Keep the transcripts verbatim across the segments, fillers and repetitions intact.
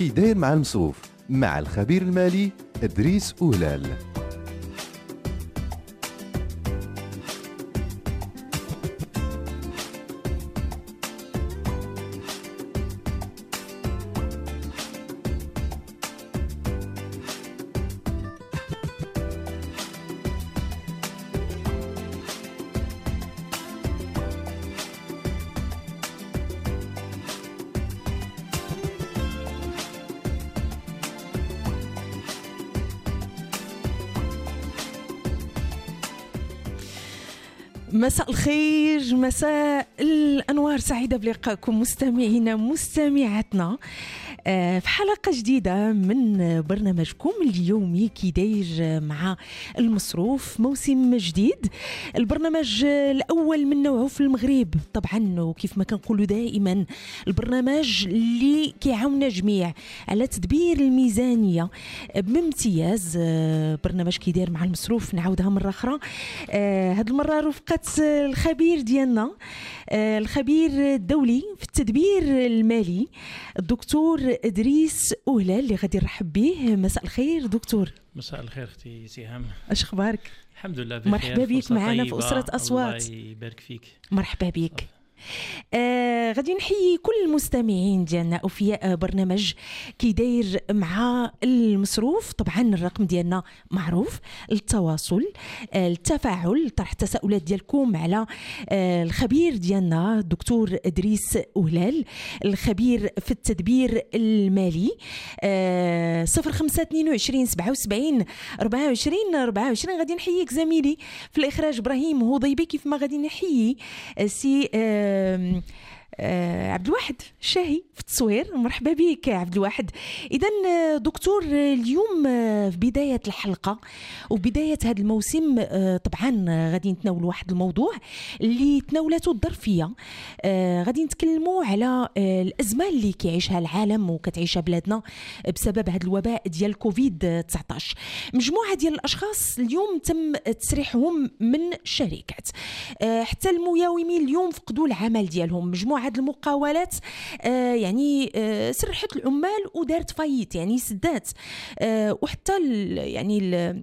كي داير مع المصروف مع الخبير المالي إدريس أولال. مساء الخير، مساء الأنوار، سعيدة بلقائكم مستمعينا مستمعاتنا في حلقة جديدة من برنامجكم اليومي كي داير مع المصروف. موسم جديد، البرنامج الأول من نوعه في المغرب طبعا، وكيف ما كنقولوا دائما البرنامج اللي كيعاوننا جميع على تدبير الميزانية بامتياز. برنامج كي داير مع المصروف نعاودها مرة أخرى، هذه المرة رفقة الخبير ديالنا، الخبير الدولي في التدبير المالي الدكتور إدريس أولال اللي غادي نرحب به. مساء الخير دكتور. مساء الخير اختي سهام، اش اخبارك؟ الحمد لله بخير. مرحبا بك معنا في أسرة أصوات. الله يبارك فيك. مرحبا بك. آه غادي نحيي كل المستمعين ديالنا أوفياء برنامج كي داير مع المصروف. طبعا الرقم ديالنا معروف، التواصل، آه التفاعل، طرح التساؤلات ديالكم على آه الخبير ديالنا الدكتور إدريس أولال، الخبير في التدبير المالي. آه صفر خمسة اثنين وعشرين سبعة وسبعين أربعة وعشرين أربعة وعشرين. غادي نحييك زميلي في الإخراج إبراهيم هضيبي، كيف ما غادي نحيي سي آه آه آه عبد الواحد الشاهي في التصوير. مرحبا بك عبد الواحد. إذن دكتور، اليوم في بداية الحلقة وبداية هذا الموسم طبعا غادي نتناول واحد الموضوع اللي تناولته الظرفية. آه غادي نتكلموا على الأزمة اللي كيعيشها العالم وكتعيشها بلادنا بسبب هذا الوباء ديال كوفيد تسعة عشر. مجموعة ديال الأشخاص اليوم تم تسريحهم من الشركات، آه حتى المياومين اليوم فقدوا العمل ديالهم. مجموعة هاد المقاولات آه يعني آه سرحت العمال ودارت فايت، يعني سدات، آه وحتى يعني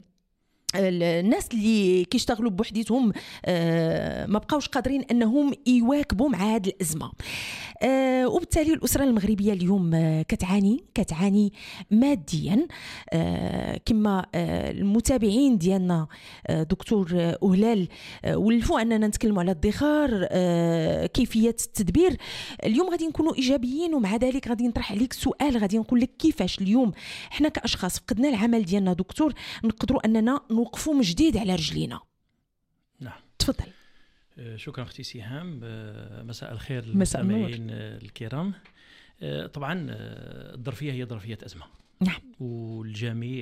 الناس اللي كيشتغلوا بوحديتهم آه ما بقاوش قادرين انهم يواكبوا مع هذه الازمه. آه وبالتالي الاسره المغربيه اليوم آه كتعاني كتعاني ماديا. آه كما آه المتابعين ديالنا آه دكتور أولال آه ولفوا اننا نتكلموا على الادخار، آه كيفيه التدبير. اليوم غادي نكونوا ايجابيين، ومع ذلك غادي نطرح عليك سؤال، غادي نقول لك كيفاش اليوم احنا كاشخاص فقدنا العمل ديالنا دكتور نقدروا اننا نوقفوا من جديد على رجلينا. نعم تفضل. شكرا اختي سهام. مساء الخير مساء للمستمعين الكرام. طبعا الظرفيه هي ظرفيه ازمه. نعم. والجميع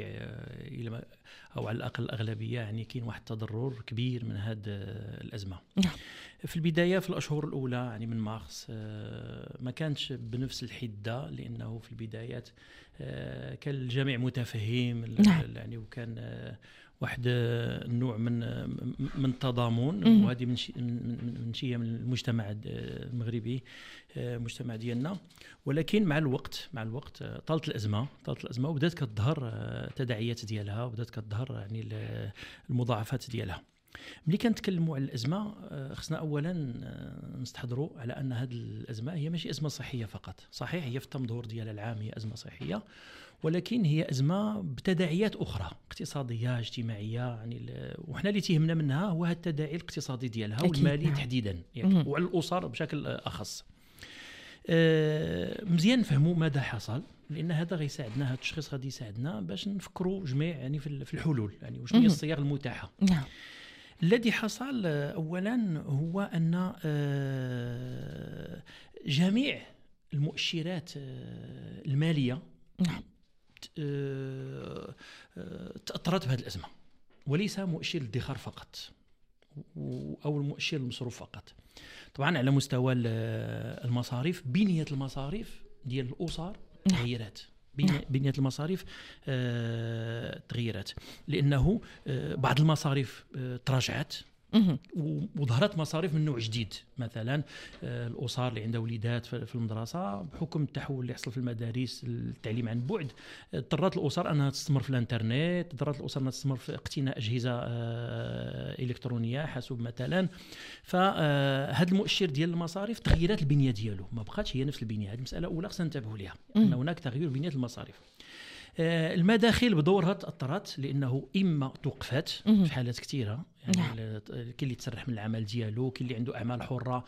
او على الاقل الاغلبيه يعني كاين واحد التضرر كبير من هذه الازمه. نعم. في البدايه في الاشهر الاولى يعني من مارس ما كانتش بنفس الحده، لانه في البدايات كان الجميع متفهم. نعم. يعني وكان واحد النوع من من التضامن، وهذه من من شيء من المجتمع المغربي، المجتمع ديالنا. ولكن مع الوقت مع الوقت طالت الازمه طالت الازمه وبدات كتظهر التداعيات ديالها، وبدات كتظهر يعني المضاعفات ديالها. ملي كنتكلموا على الازمه خصنا اولا نستحضروا على ان هذه الازمه هي ماشي ازمه صحيه فقط. صحيح هي في التمظهر ديالها العام هي ازمه صحيه، ولكن هي ازمه بتداعيات اخرى اقتصاديه اجتماعيه. يعني وحنا اللي تيهمنا منها هو هذا التداعي الاقتصادي ديالها والمالي تحديدا، يعني وعلى الاسر بشكل اخص. آه مزيان نفهموا ماذا حصل، لان هذا غيساعدنا، هذا التشخيص غادي يساعدنا باش نفكروا جميع يعني في الحلول، يعني واش هي الصيغ المتاحه. نعم. الذي حصل اولا هو ان جميع المؤشرات الماليه نعم تاثرت بهذه الازمه، وليس مؤشر الادخار فقط او المؤشر المصروف فقط. طبعا على مستوى المصاريف، بنيه المصاريف ديال الاسر تغيرات. بنية المصاريف آه، تغيرت، لأنه آه، بعض المصاريف آه، تراجعت وظهرت مصاريف من نوع جديد، مثلا الاسر اللي عندها وليدات في المدرسه بحكم التحول اللي يحصل في المدارس التعليم عن بعد، اضطرت الاسر انها تستثمر في الانترنت، اضطرت الاسر انها تستثمر في اقتناء اجهزه الكترونيه حاسوب مثلا. فهذا المؤشر ديال المصاريف تغيرات البنيه ديالو، ما بقاتش هي نفس البنيه. هذه مساله اولى خصنا ننتبهوا ليها، ان هناك تغيير بنيه المصاريف. المداخيل بدورها تاثرت لانه اما توقفات في حالات كثيره، يعني كاين اللي تسرح من العمل ديالو، كاين اللي عنده اعمال حره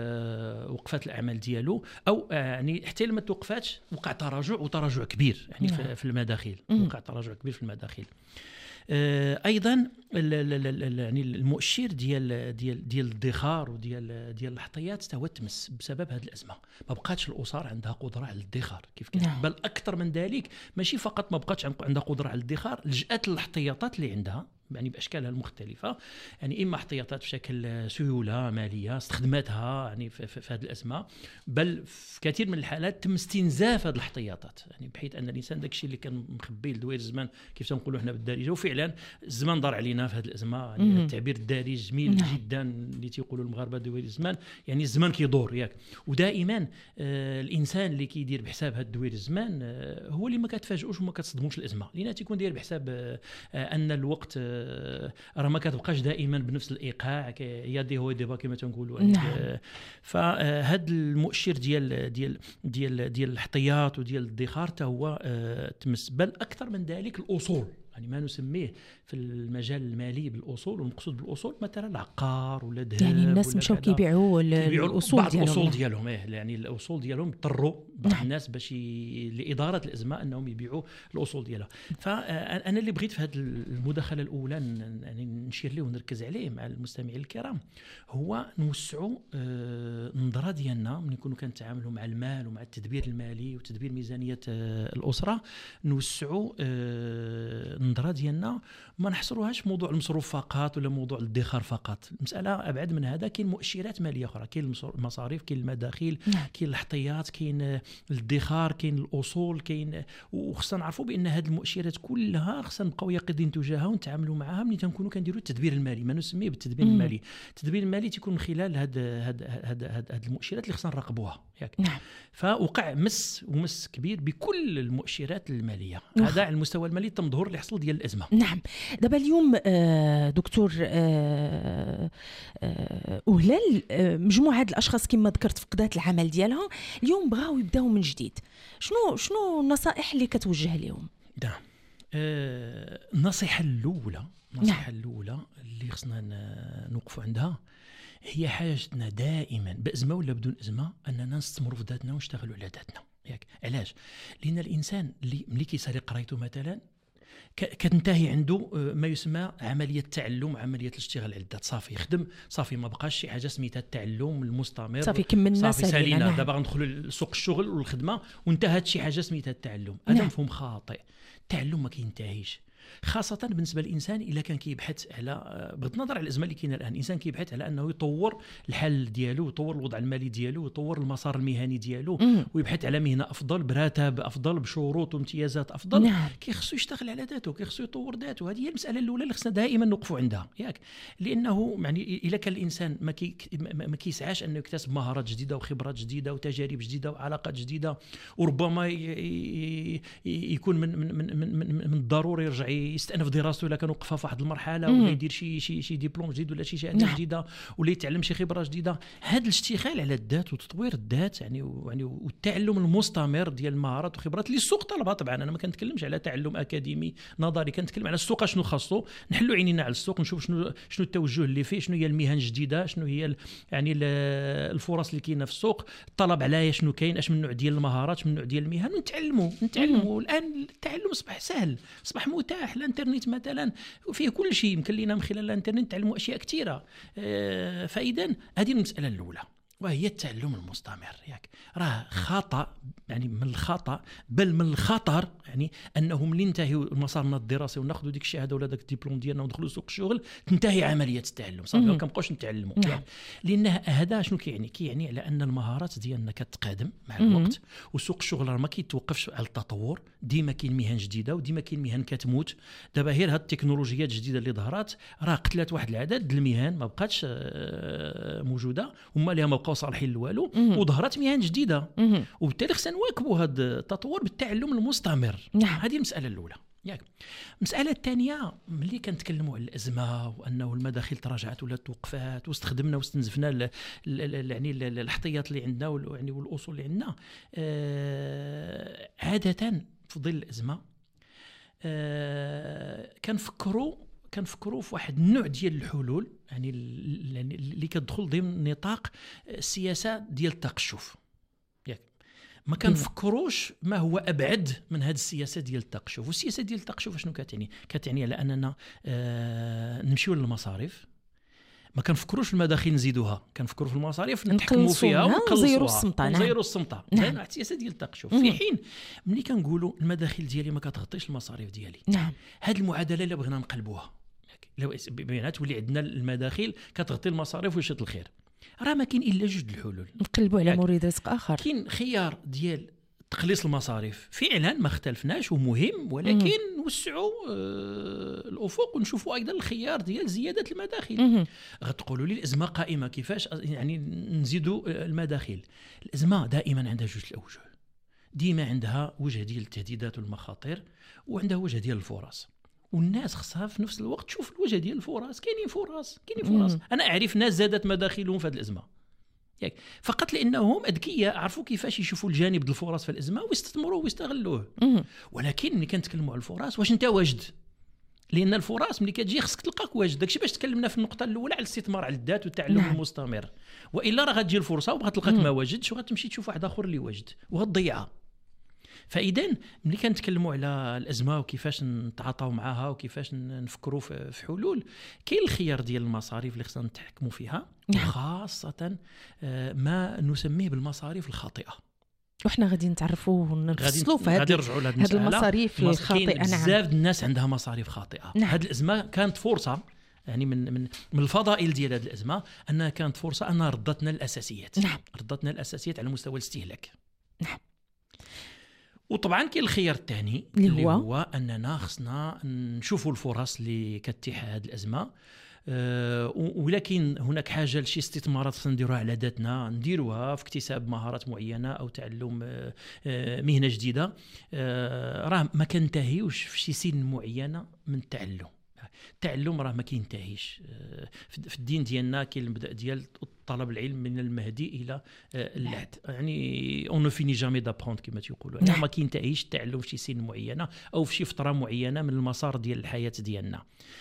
أه وقفات الاعمال ديالو، او يعني حتى لما توقفاتش وقع تراجع وتراجع كبير يعني نعم. في المداخيل وقع تراجع كبير في المداخيل. أه ايضا يعني المؤشر ديال ديال ديال الادخار وديال ديال الاحتياط هو تمس بسبب هذه الازمه. ما بقاتش الاسر عندها قدره على الادخار كيف كان نعم. بل اكثر من ذلك، ماشي فقط ما بقاتش عندها قدره على الادخار، لجأت الاحتياطات اللي عندها يعني باشكالها المختلفه، يعني اما احتياطات بشكل سيوله ماليه استخدمتها يعني في, في, في هذه الازمه، بل في كثير من الحالات تم استنزاف هذه الاحتياطات، يعني بحيث ان الانسان داك الشيء اللي كان مخبي لدوير الزمان كيف تنقولوا احنا بالدارجه، وفعلا الزمان دار علينا في هذه الازمه. يعني التعبير الدارج جميل نعم. جدا اللي تيقولوا المغاربه دوير الزمان، يعني الزمان كيدور ياك. ودائما آه الانسان اللي كيدير بحساب هذا دوير الزمان آه هو اللي ما كتفاجئوش وما كتصدموش الازمه، لان تيكون داير بحساب آه ان الوقت آه راه ما كتبقاش دائما بنفس الايقاع، يا دي هو ديبا كما تنقولوا نعم. فهذا المؤشر ديال ديال ديال ديال الاحتياط وديال الادخار حتى هو تمس، بل اكثر من ذلك الاصول، يعني ما نسميه في المجال المالي بالاصول، والمقصود بالاصول مثلا العقار ولا الذهب، يعني الناس مشاو كيبيعوا الاصول بعض ديالهم الاصول ديالهم إيه يعني الاصول ديالهم اضطروا بعض نعم. الناس باش ي... لاداره الازمه انهم يبيعوا الاصول ديالها. فانا اللي بغيت في هذه المداخله الاولى يعني نشير ليه ونركز عليه مع المستمعين الكرام، هو نوسعوا النظره ديالنا من نكونوا كنتعاملوا مع المال ومع التدبير المالي وتدبير ميزانيه الاسره، نوسعوا النظره ديالنا، ما نحصروهاش في موضوع المصروف فقط ولا موضوع الادخار فقط. المساله ابعد من هذا، كاين مؤشرات ماليه اخرى، كاين المصاريف، كاين المداخيل، كاين الاحتياط، كاين الادخار، كاين الاصول، كاين، وخصنا نعرفوا بان هذه المؤشرات كلها خصنا نبقاو يقظين تجاهها ونتعاملوا معها ملي تنكونوا كنديروا التدبير المالي، ما نسميه بالتدبير مم. المالي. التدبير المالي تيكون من خلال هاد هاد هاد هاد المؤشرات اللي خصنا نراقبوها ياك. نعم. فوقع مس ومس كبير بكل المؤشرات الماليه، هذا على المستوى المالي تم ظهور اللي حصل ديال الازمه. نعم. دابا اليوم دكتور وهلال، مجموعه الاشخاص كما ذكرت فقدات العمل ديالها اليوم بغاو يبداو من جديد، شنو شنو النصائح اللي كتوجه لهم؟ نعم. أه النصيحه الاولى النصيحه نعم. الاولى اللي خصنا نوقفوا عندها هي حاجتنا دائما بازمه ولا بدون ازمه اننا نستثمروا في ذاتنا ونشتغلوا على ذاتنا ياك. علاش؟ لان الانسان اللي ملي كيسالي قرايته مثلا كتنتهي عنده ما يسمى عمليه التعلم، عمليه الاشتغال على الذات، صافي يخدم، صافي ما بقاش شي حاجه سميتها التعلم المستمر، صافي كملنا سالينا نعم. دابا غندخلوا لسوق الشغل والخدمه وانتهت شي حاجه سميتها التعلم. هذا نعم. مفهوم خاطئ. التعلم ما كينتهيش، خاصة بالنسبة للإنسان إلا كان كيبحث على، بغض النظر على الأزمة اللي كاينة الآن، الإنسان كيبحث على أنه يطور الحل ديالو، يطور الوضع المالي ديالو، يطور المسار المهني ديالو، مم. ويبحث على مهنة أفضل براتب أفضل بشروط وامتيازات أفضل. نعم. كيخصو يشتغل على ذاته، كيخصو يطور ذاته. هذه هي المسألة الأولى اللي خصنا دائما نوقفوا عندها ياك. لأنه يعني إلا كان الإنسان ما كي ما كيسعاش أنه يكتسب مهارات جديدة وخبرات جديدة وتجارب جديدة وعلاقات جديدة، وربما يكون من من من من, من الضروري يرجع يستأنف دراسته الا كان وقفها في واحد المرحله، ولا يدير شي شي شي دبلوم جديد ولا شي شهاده نعم. جديده، ولا يتعلم شي خبره جديده. هذا الاشتغال على الذات وتطوير الذات يعني يعني والتعلم المستمر ديال المهارات وخبرات اللي السوق طلبها. طبعا انا ما كنتكلمش على تعلم اكاديمي نظري، كنتكلم على السوق شنو خاصو، نحلوا عينينا على السوق، نشوف شنو شنو التوجه اللي فيه، شنو هي المهن الجديده، شنو هي يعني الفرص اللي كاينه في السوق، الطلب عليها شنو كاين، اش من نوع ديال المهارات، اش من نوع ديال المهن، ونتعلموا نتعلموا. الان التعلم اصبح سهل، اصبح متاح. الانترنت مثلا وفيه كل شيء، يمكن لنا من خلال الانترنت نتعلموا اشياء كثيره. فاذا هذه المساله الاولى. وهي التعلم المستمر. ياك راه خطا، يعني من الخطا بل من الخطر، يعني انه ملي ننتهيو مسارنا الدراسي وناخذوا ديك الشهاده ولا داك الدبلوم ديالنا وندخلوا سوق الشغل تنتهي عمليه التعلم صافي، ما كنبقاوش نتعلموا. نعم. لان هذا شنو كيعني؟ كيعني على ان المهارات ديالنا كتقادم مع الوقت، وسوق الشغل راه ما كيتوقفش على التطور، ديما كاين مهن جديده وديما كاين مهن كتموت. دابا غير هاد التكنولوجيات الجديده اللي ظهرات راه قتلت واحد العدد المهن، ما بقاتش موجوده وما لها ما بقاو صالحين لوالو، وظهرت مهن جديده، وبالتالي خصنا نواكبوا هذا التطور بالتعلم المستمر. نعم. هذه المساله الاولى. ياك المساله الثانيه، ملي كنتكلموا على الازمه وانه المداخيل تراجعت ولا توقفات واستخدمنا واستنزفنا يعني الاحتياط اللي عندنا يعني والاصول اللي عندنا، آه عاده في ظل الازمه آه كنفكروا كنفكروا في واحد النوع ديال الحلول، يعني اللي كتدخل ضمن نطاق السياسه ديال التقشف. ياك ما كنفكروش ما هو ابعد من هذه السياسه ديال التقشف. والسياسه ديال التقشف شنو كتعني؟ كتعني على اننا آه نمشيو للمصاريف، ما كنفكروش المداخيل نزيدوها، كنفكروا في المصاريف نتحكموا فيها ونقلصوا السمطه نزيروا السمطه. نعم. السياسه ديال التقشف. في حين ملي كنقولوا المداخيل ديالي ما كتغطيش المصاريف ديالي، نعم، هذه المعادله اللي بغينا نقلبوها، لو بينات تولي عندنا المداخيل كتغطي المصاريف ويشد الخير، راه ما كاين الا جوج الحلول، نقلبوا على مريد رزق اخر. كاين خيار ديال تقليص المصاريف، فعلا ما اختلفناش ومهم، ولكن مم. نوسعوا آه الافق ونشوفوا ايضا الخيار ديال زياده المداخيل. غتقولوا لي الازمه قائمه، كيفاش يعني نزيدوا المداخيل؟ الازمه دائما عندها جوج الاوجه، ديما عندها وجه ديال التهديدات والمخاطر وعندها وجه ديال الفرص، والناس خصها في نفس الوقت تشوف الوجه ديال الفرص. كاينين فرص كاينين فرص. انا اعرف ناس زادت مداخلهم في هذه الازمه ياك فقط لانهم اذكياء، عرفوا كيفاش يشوفوا الجانب ديال الفرص في الازمه ويستثمروه ويستغلوه. ولكن ملي كنتكلموا على الفرص، واش انت واجد؟ لان الفرص ملي كتجي خصك تلقاك واجد. داكشي باش تكلمنا في النقطه الاولى على الاستثمار على الذات والتعلم نعم. المستمر. والا راه غتجي الفرصه وبغات تلقاك ما واجدش وغتمشي تشوف واحد اخر اللي واجد وغتضيعها. فاذا ملي كنتكلموا على الازمه وكيفاش نتعاطاو معها وكيفاش نفكروا في حلول، كاين الخيار ديال المصاريف اللي خصنا نتحكموا فيها، خاصه ما نسميه بالمصاريف الخاطئه. وحنا غادي نتعرفوا ونفصلوا في هذه هذه المصاريف الخاطئه. نعم، بزاف الناس عندها مصاريف خاطئه. نعم. هذه الازمه كانت فرصه، يعني من من من الفضائل ديال هذه الازمه انها كانت فرصه انها ردتنا الاساسيات. نعم. ردتنا الاساسيات على مستوى الاستهلاك. نعم. وطبعا كاين الخيار الثاني اللي هو, هو اننا خصنا نشوفوا الفرص اللي كتتيح هذه الازمه، أه ولكن هناك حاجه لشي استثمارات خصنا نديروها على ذاتنا، نديروها في اكتساب مهارات معينه او تعلم أه أه مهنه جديده. أه راه ما كنتهيوش في شي سن معينه من التعلم. التعلم راه ما كينتهيش. في الدين ديالنا كاين المبدا ديال طلب العلم من المهدي الى اللحد، يعني اون نو فيني جامي دابروند كما تيقولوا، يعني ما كينتهيش التعلم في شي سن معينه او في شي فتره معينه من المسار ديال الحياه ديالنا.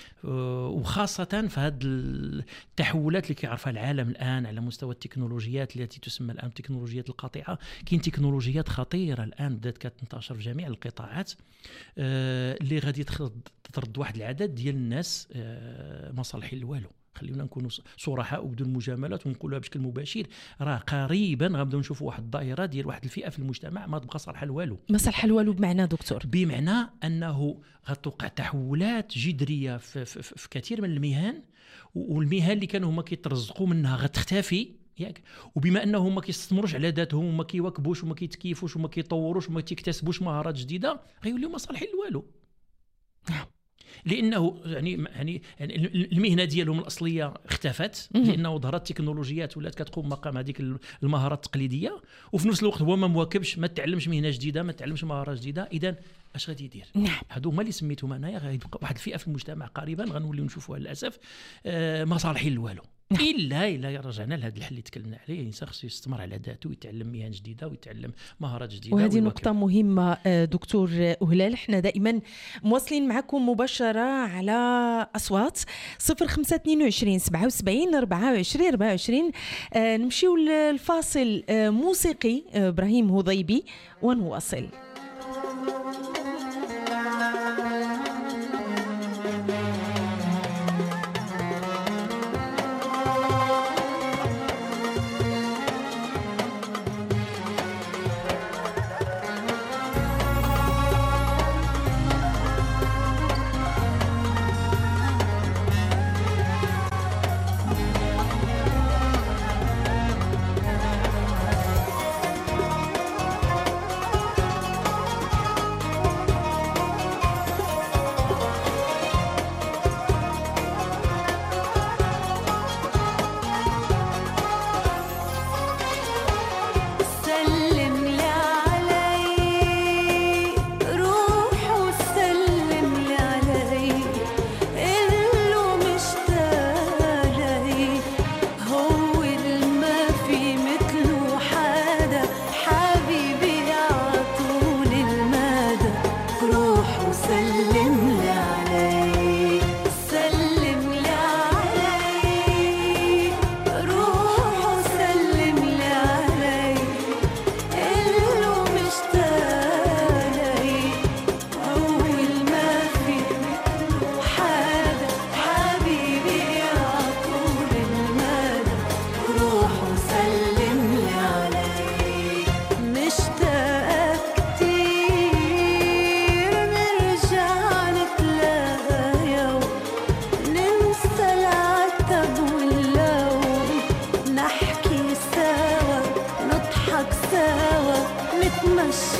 وخاصه في هذه التحولات اللي كيعرفها العالم الان على مستوى التكنولوجيات التي تسمى الان تكنولوجيات القاطعه. كاين تكنولوجيات خطيره الان بدات كتنتشر في جميع القطاعات اللي غادي ترد واحد العدد ديال الناس مصالحين لوالو. خلينا نكونوا صراحه وبدون مجاملات ونقولها بشكل مباشر، راه قريبا غنبداو نشوفوا واحد الظاهره ديال واحد الفئه في المجتمع ما تبقى صالحه لوالو. ما صالحه لوالو بمعنى دكتور؟ بمعنى انه غتوقع تحولات جذريه في, في, في, في كثير من المهن، والمهن اللي كانوا هما كيترزقوا منها غتختفي ياك. وبما انهم ما كيستثمروش على ذاتهم وما كيواكبوش وما كيتكيفوش وما كيطوروش وما كيكتسبوش مهارات جديده، غيوليو ما صالحين لوالو. لانه يعني يعني المهنه ديالهم الاصليه اختفت، لانه ظهرت تكنولوجيات ولات كتقوم مقام هذيك المهارات التقليديه، وفي نفس الوقت هو ما مواكبش، ما تعلمش مهنه جديده، ما تعلمش مهارات جديده. اذا اش غادي يدير؟ نعم. هادو هما اللي سميتهم انايا غيبقى واحد الفئه في المجتمع قريبا غنوليو نشوفوها للاسف آه ما صالحين لوالو. نعم. الا الا رجعنا لهذا الحل اللي تكلمنا عليه، الانسان خصو يستمر على ذاته ويتعلم مهن جديده ويتعلم مهارات جديده. وهذه نقطه مهمه دكتور هلال. احنا دائما مواصلين معكم مباشره على اصوات صفر خمسة اثنين وعشرين سبعة وسبعين أربعة وعشرين أربعة وعشرين. آه نمشيو للفاصل آه موسيقي آه ابراهيم هضيبي ونواصل.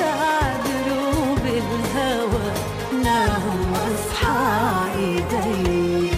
نتمشى دروب الهوى نام واصحى ايدي.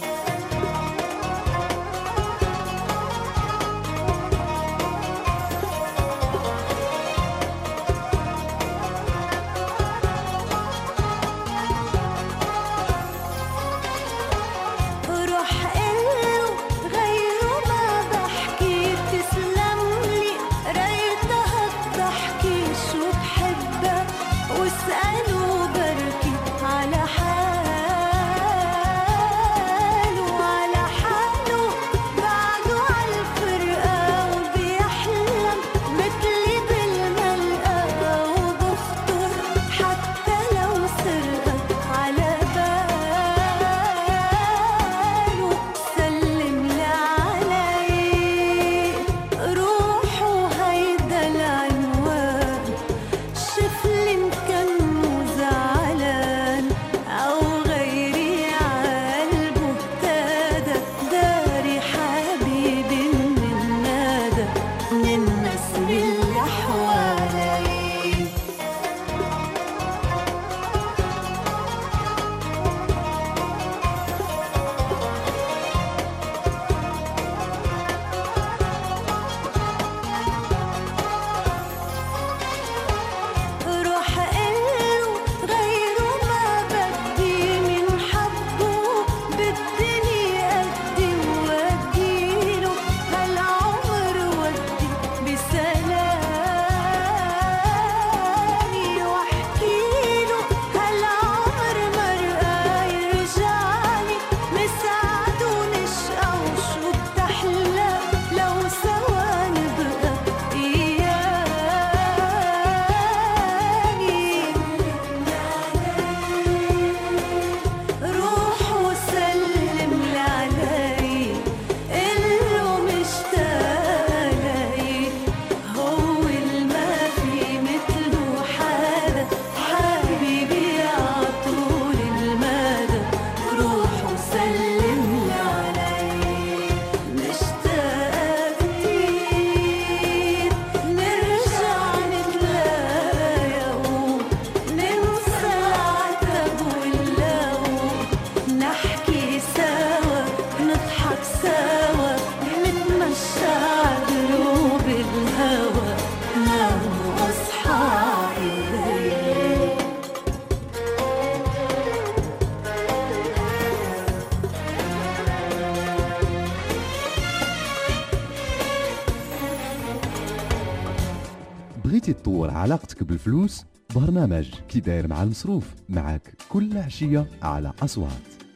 بغيتي تطور علاقتك بالفلوس؟ برنامج كي داير مع المصروف معك كل عشية على أصوات.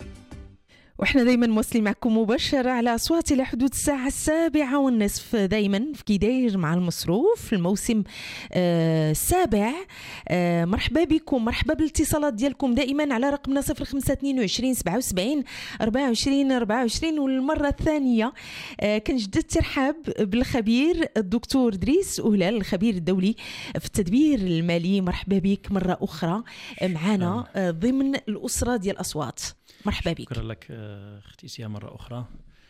وإحنا دايما موصلين معكم مباشرة على أصوات إلى حدود الساعة السابعة والنصف دايما في كي داير مع المصروف في الموسم آه السابع. آه مرحبا بكم، مرحبا بالاتصالات ديالكم دائما على رقمنا صفر خمسة اثنين وعشرين سبعة وسبعين أربعة وعشرين أربعة وعشرين. والمرة الثانية آه كنجدد الترحاب بالخبير الدكتور دريس أهلال الخبير الدولي في التدبير المالي. مرحبا بك مرة أخرى معنا آه ضمن الأسرة ديال أصوات. مرحبا بك. شكرا لك اختي سيا مرة أخرى،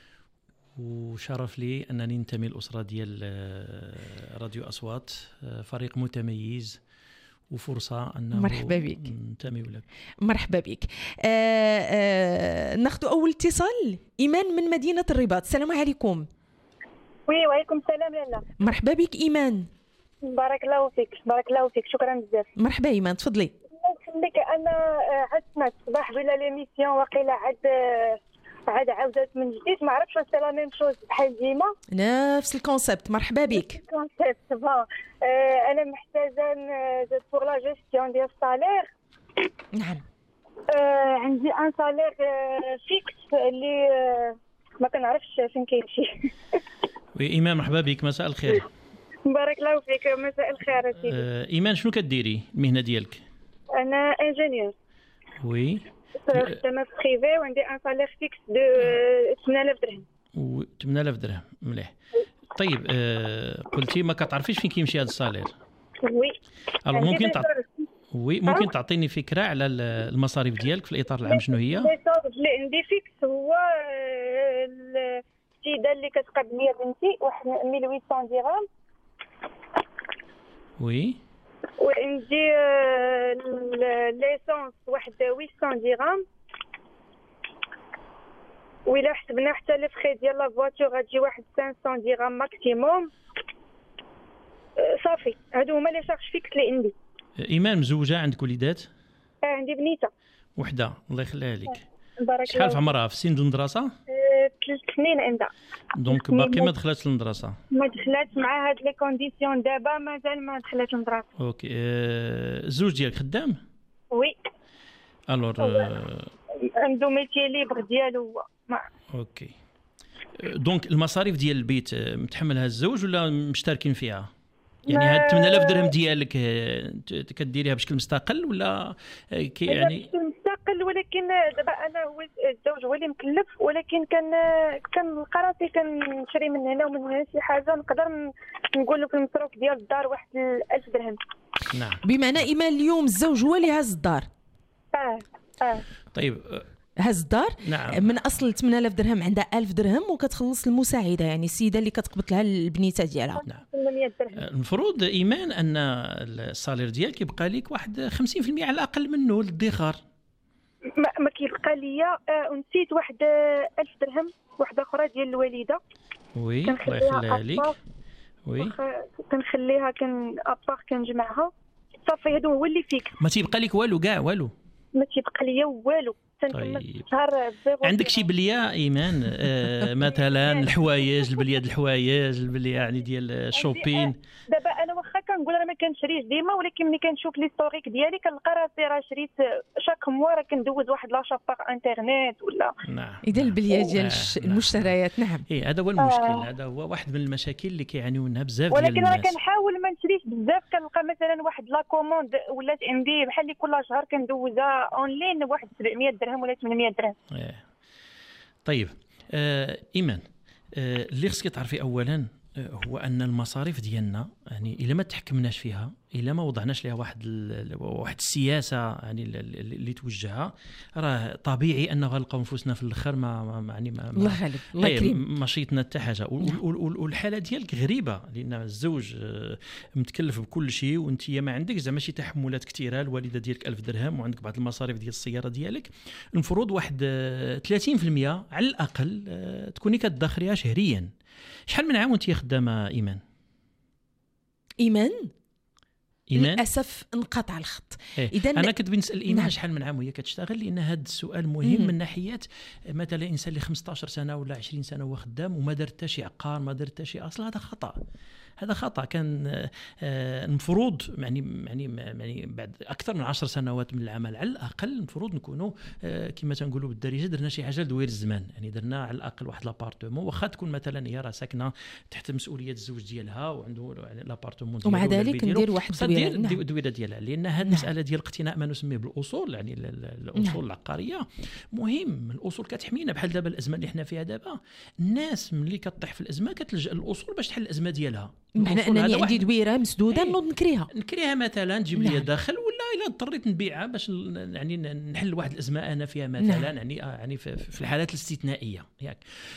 وشرف لي أنني ننتمي الأسرة ديال راديو أصوات، فريق متميز وفرصة أنه مرحبا بك ننتمي لك. مرحبا بك. ناخذ أول اتصال. إيمان من مدينة الرباط، السلام عليكم. وي وعليكم السلام لالا. مرحبا بك إيمان. بارك الله فيك بارك الله فيك شكرا بزاف. مرحبا إيمان تفضلي. نخليك انا عاد سمعت الصباح بلا ليميسيون واقيلا عاد عاد عاودت من جديد، ما عرفتش واش لا ميم شوز بحال ديما نفس الكونسيبت. مرحبا بك. الكونسيبت بون انا محتاجه بور لا جيستيون ديال الصالير. نعم. عندي ان صالير فيكس اللي ما كنعرفش فين كيمشي. وي ايمان مرحبا بك، مساء الخير. بارك الله فيك مساء الخير سيدي. آه ايمان شنو كديري المهنه ديالك؟ انا انجينيور. وي خدامه في بريفي وعندي ان صالير فيكس دو ثمانية آلاف درهم. و ثمانية آلاف درهم مليح. طيب آه قلتي ما كتعرفيش فين كيمشي هذا الصالير. وي ممكن تع... وي ممكن تعطيني فكره على المصاريف ديالك في الاطار العام شنو هي؟ اللي عندي فيكس هو السيده اللي كتقاد ليا بنتي واحد ألف وثمانمية درهم. وي وعندي آه، ال- ليسونس واحد ثمانمية درهم. وإلا حسبنا حتى لي فخي ديال لا فواتور غتجي واحد خمسمية درهم ماكسيموم. آه، صافي هادو هما لي شارج فيكس اللي عندي. ايمان مزوجه عندك وليدات؟ آه، عندي بنيته. وحده الله يخليها لك. بارك شحال في الله. عمرها؟ في سن المدرسه؟ آه، ثلاث سنين عندها. دونك باقي ما دخلاتش للمدرسه. ما دخلات مع هاد لي كونديسيون دابا مازال ما دخلات المدرسه. اوكي. أه... الزوج ديالك خدام؟ وي الور أه... عنده ميتي ليبر ديالو هو. ما اوكي. أه، دونك المصاريف ديال البيت أه، متحملها الزوج ولا مشتركين فيها؟ يعني هاد ثمانية آلاف درهم ديالك أه، ت- كديريها بشكل مستقل ولا أه، كي يعني يعني مستقل، ولكن دابا انا هو الزوج هو اللي مكلف، ولكن كان كنلقى راسي كنشري من هنا ومن هنا شي حاجه نقدر ن- نقول لك المصروف ديال الدار واحد ألف درهم. نعم. بمعنى ايمان اليوم الزوج هو اللي هز الدار، اه اه طيب أه، هز الدار نعم. من اصل ثمانية آلاف درهم عندها ألف درهم وكتخلص المساعده، يعني السيده اللي كتقبط لها البنيته ديالها. ثمانمية درهم. أه، المفروض ايمان ان الصالير ديالك يبقى لك واحد خمسين بالمئة على الاقل منه للادخار. ما, ما كيبقى ليا. آه ونسيت واحد آه، ألف درهم واحده اخرى ديال الوالده وي الله كنخليها يخليها لك. أبار. وي واخا كنخليها كن ابار كنجمعها. صافي هادو هو اللي فيك. ما تيبقى لك والو كاع والو. ما تيبقى ليا والو. تنكمل طيب. الشهر بزيرو. عندك شي بليه ايمان آه مثلا الحوايج البليه د الحوايج البليه يعني ديال الشوبين؟ دابا انا واخا كنقول راه ما كنشريش ديما، ولكن ملي كنشوف ليستوريك ديالي كنلقى راسي راه شريت شاك موا، راه كندوز واحد لاشاب باغ انترنيت ولا. نعم. اذا البليه ديال آه، الش- نعم. المشتريات. نعم. ايه هذا هو المشكل. هذا هو واحد من المشاكل اللي كيعانيو منها بزاف ديال ولكن راه الناس. كنحاول ما نشريش بزاف. كنلقى مثلا واحد لا كوموند ولات عندي بحال اللي كل شهر كندوزها اونلاين واحد سبعمية درهم ولا ثمانمية درهم. إيه. طيب آه ايمان آه اللي خصك تعرفي اولا آه هو ان المصاريف ديالنا يعني الا ما تحكمناش فيها، الا ما وضعناش لها واحد ال- واحد السياسه يعني ال- ال- اللي توجهها، راه طبيعي انه غنلقاو نفوسنا في الاخر ما ما- يعني ما الله غالب الله إيه، يكرم. ما شيطنا حتى حاجه. وال- وال- وال- والحاله ديالك غريبه لان الزوج آه، متكلف بكل شيء وانت ما عندك زعما شي تحملات كثيره. الوالده ديالك ألف درهم وعندك بعض المصاريف ديال السياره ديالك. المفروض واحد آه، ثلاثين بالمئة على الاقل آه، تكوني كتدخريها شهريا. شحال من عام وانت خدامه ايمان؟ ايمان ايمان للاسف انقطع الخط. إيه. اذا انا كنت بنسال ايمان نعم. شحال من عام وهي كتشتغل، لان هذا السؤال مهم مم. من ناحيه مثلا انسان اللي خمسطاش سنه ولا عشرين سنه وهو خدام وما دار حتى شي عقار ما دار حتى شي اصل. هذا خطا. هذا خطا. كان آه، المفروض يعني يعني يعني بعد اكثر من عشر سنوات من العمل على الاقل المفروض نكونوا آه، كما تنقولوا بالدارجه درنا شي حاجه لدوير الزمان. يعني درنا على الاقل واحد لابارتمون، واخا تكون مثلا هي راه ساكنه تحت مسؤوليه الزوج ديالها وعنده يعني لابارتمون ديالو ومع ولا ذلك البيت ديالو، ندير واحد خصها الدويرة. دير نعم. الدويره ديالها. لان هذه نعم. المساله ديال اقتناء ما نسميه بالاصول يعني ال- ال- الاصول نعم. العقاريه مهم. الاصول كتحمينا بحال دابا الازمه اللي حنا فيها دابا. الناس ملي كطيح في الازمه كتلجا للاصول باش تحل الازمه ديالها. بمعنى الأصول انني هذا عندي واحد- دويره مسدوده إيه. نوض نكريها. نكريها مثلا تجيب لي نعم. داخل، ولا الا اضطريت نبيعها باش ن- يعني ن- نحل واحد الازمه انا فيها مثلا. نعم. يعني آه يعني في, في الحالات الاستثنائيه ياك.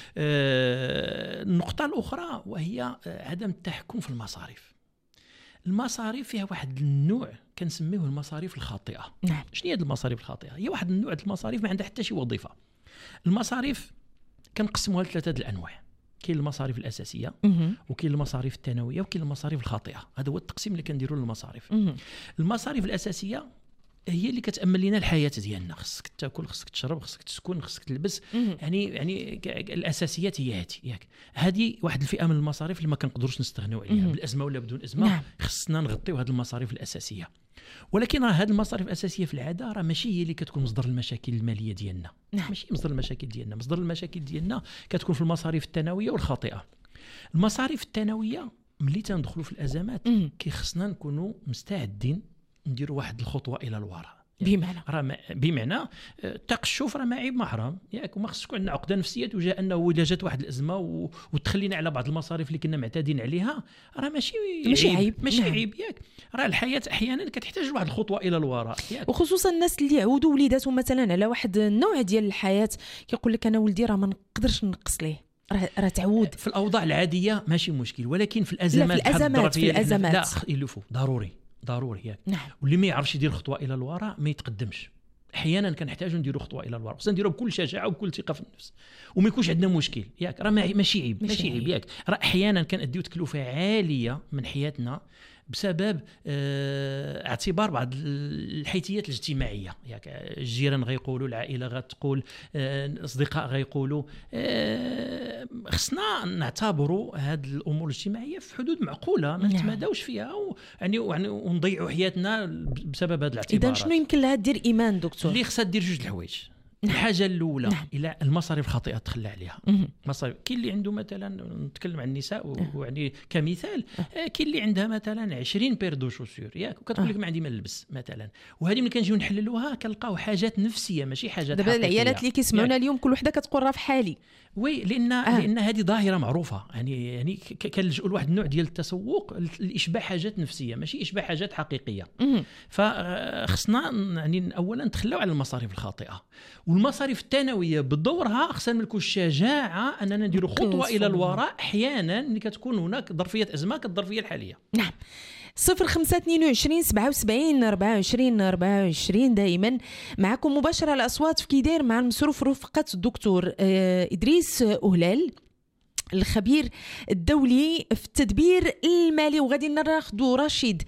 آه النقطه الاخرى وهي آه، عدم التحكم في المصاريف. المصاريف فيها واحد النوع كنسميه المصاريف الخاطئه. نعم. شنو هي هذه المصاريف الخاطئه؟ هي واحد النوع د المصاريف ما عندها حتى شي وظيفه. المصاريف كنقسموها لثلاثه د الانواع. كاين المصاريف الاساسيه مهم. وكاين المصاريف الثانويه وكاين المصاريف الخاطئه. هذا هو التقسيم اللي كنديروا للمصاريف. مهم. المصاريف الاساسيه هي اللي كتامن لنا الحياه ديالنا. خصك تاكل، خصك تشرب، خصك تسكن، خصك تلبس. مهم. يعني يعني ك- الاساسيات هي هذه ياك. هذه واحد الفئه من المصاريف اللي ما كنقدروش نستغناو عليها مهم. بالازمه ولا بدون ازمه. نعم. خصنا نغطيو هذه المصاريف الاساسيه. ولكن راه هذه المصاريف الاساسيه في العاده راه ماشي هي اللي كتكون مصدر المشاكل الماليه ديالنا. نعم. ماشي مصدر المشاكل ديالنا. مصدر المشاكل ديالنا كتكون في المصاريف الثانويه والخاطئه. المصاريف الثانويه ملي تندخلوا في الازمات مهم. كيخصنا نكونوا مستعدين نديروا واحد الخطوه الى الوراء. بمعنى راه ما- بمعنى آه، التقشف راه ما عيب محرم ياك. وما خصش تكون عندنا عقده نفسيه تجاه انه الا جات واحد الازمه و... وتخلينا على بعض المصاريف اللي كنا معتادين عليها. راه ماشي ماشي عيب. ماشي نعم. عيب ياك. راه الحياه احيانا كتحتاج لواحد الخطوه الى الوراء ياك. وخصوصا الناس اللي عودوا وليداتهم مثلا على واحد النوع ديال الحياه، كيقول لك انا ولدي راه ما نقدرش نقص ليه، راه راه تعود. في الاوضاع العاديه ماشي مشكل، ولكن في الازمات لا، في بحال الأزمات، الظرفية في اللي حنا- الأزمات. لا خ- يلفوا ضروري ضروري ياك. نعم. واللي ما يعرفش يدير خطوه الى الوراء ما يتقدمش. احيانا كنحتاجوا نديروا خطوه الى الوراء، خصنا نديروها بكل شجاعه وبكل ثقه في النفس، وما يكونش عندنا مشكل ياك. راه ماشي عيب، ماشي عيب ياك. راه احيانا كنأديو تكلفه عاليه من حياتنا بسبب اه اعتبار بعض الحيثيات الاجتماعيه ياك. الجيران غيقولوا، العائله غتقول، اه الاصدقاء غيقولوا. اه خصنا نعتبروا هذه الامور الاجتماعيه في حدود معقوله، ما نتماداوش فيها يعني يعني ونضيعوا حياتنا بسبب هذه الاعتبارات. اذا شنو يمكن لها دير ايمان دكتور؟ اللي خصها دير جوج الحوايج. الحاجه الاولى نعم. الى المصاريف الخاطئه تخلى عليها. مصاريف كاين اللي عنده مثلا، نتكلم عن النساء ويعني كمثال، كاين اللي عندها مثلا عشرين بير دو شوسور ياك، وكتقول لك ما عندي ما نلبس مثلا، وهذه ملي كنجيو نحللوها كنلقاو حاجات نفسيه ماشي حاجات حقيقيه. دابا العيالات اللي كيسمعونا اليوم كل وحده كتقول راه في حالي. وي لان آه. لان هذه ظاهره معروفه يعني يعني كنلجؤوا لواحد النوع ديال التسوق لاشباع حاجات نفسيه ماشي اشباع حاجات حقيقيه. فخصنا يعني اولا نتخلاو على المصاريف الخاطئه، والمصاريف الثانويه بدورها خصنا نملكوا الشجاعه اننا نديروا خطوه الى الوراء احيانا ملي كتكون هناك ظرفيه ازمه كالظرفيه الحاليه. نعم. صفر خمسة اثنين وعشرين سبعة وسبعين أربعة وعشرين أربعة وعشرين دائما معكم مباشرة. الأصوات في كيداير مع المصروف رفقة الدكتور إدريس أهلال الخبير الدولي في التدبير المالي. وغادي ناخذوا رشيد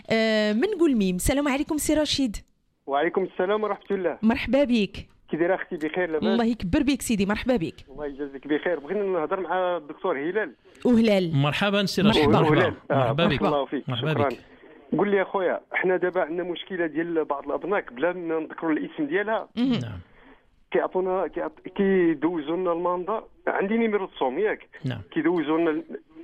من قلميم. السلام عليكم سي رشيد. وعليكم السلام ورحمة الله. مرحبا بك. كي دايره اختي؟ بخير لاباس؟ الله يكبر بك سيدي. مرحبا بك. الله يجازيك بخير. بغينا نهضر مع الدكتور هلال. وهلال مرحبا سي رشيد. مرحبا مرحبا بك. الله فيك. مرحبا بك. قول لي اخويا، احنا دابا عندنا مشكله ديال بعض الابناء بلا ما نذكروا الاسم ديالها. نعم. كيعطونا كيدوزوا لنا الماندا. عندي نيميرو الصوم ياك. نعم. كيدوزوا لنا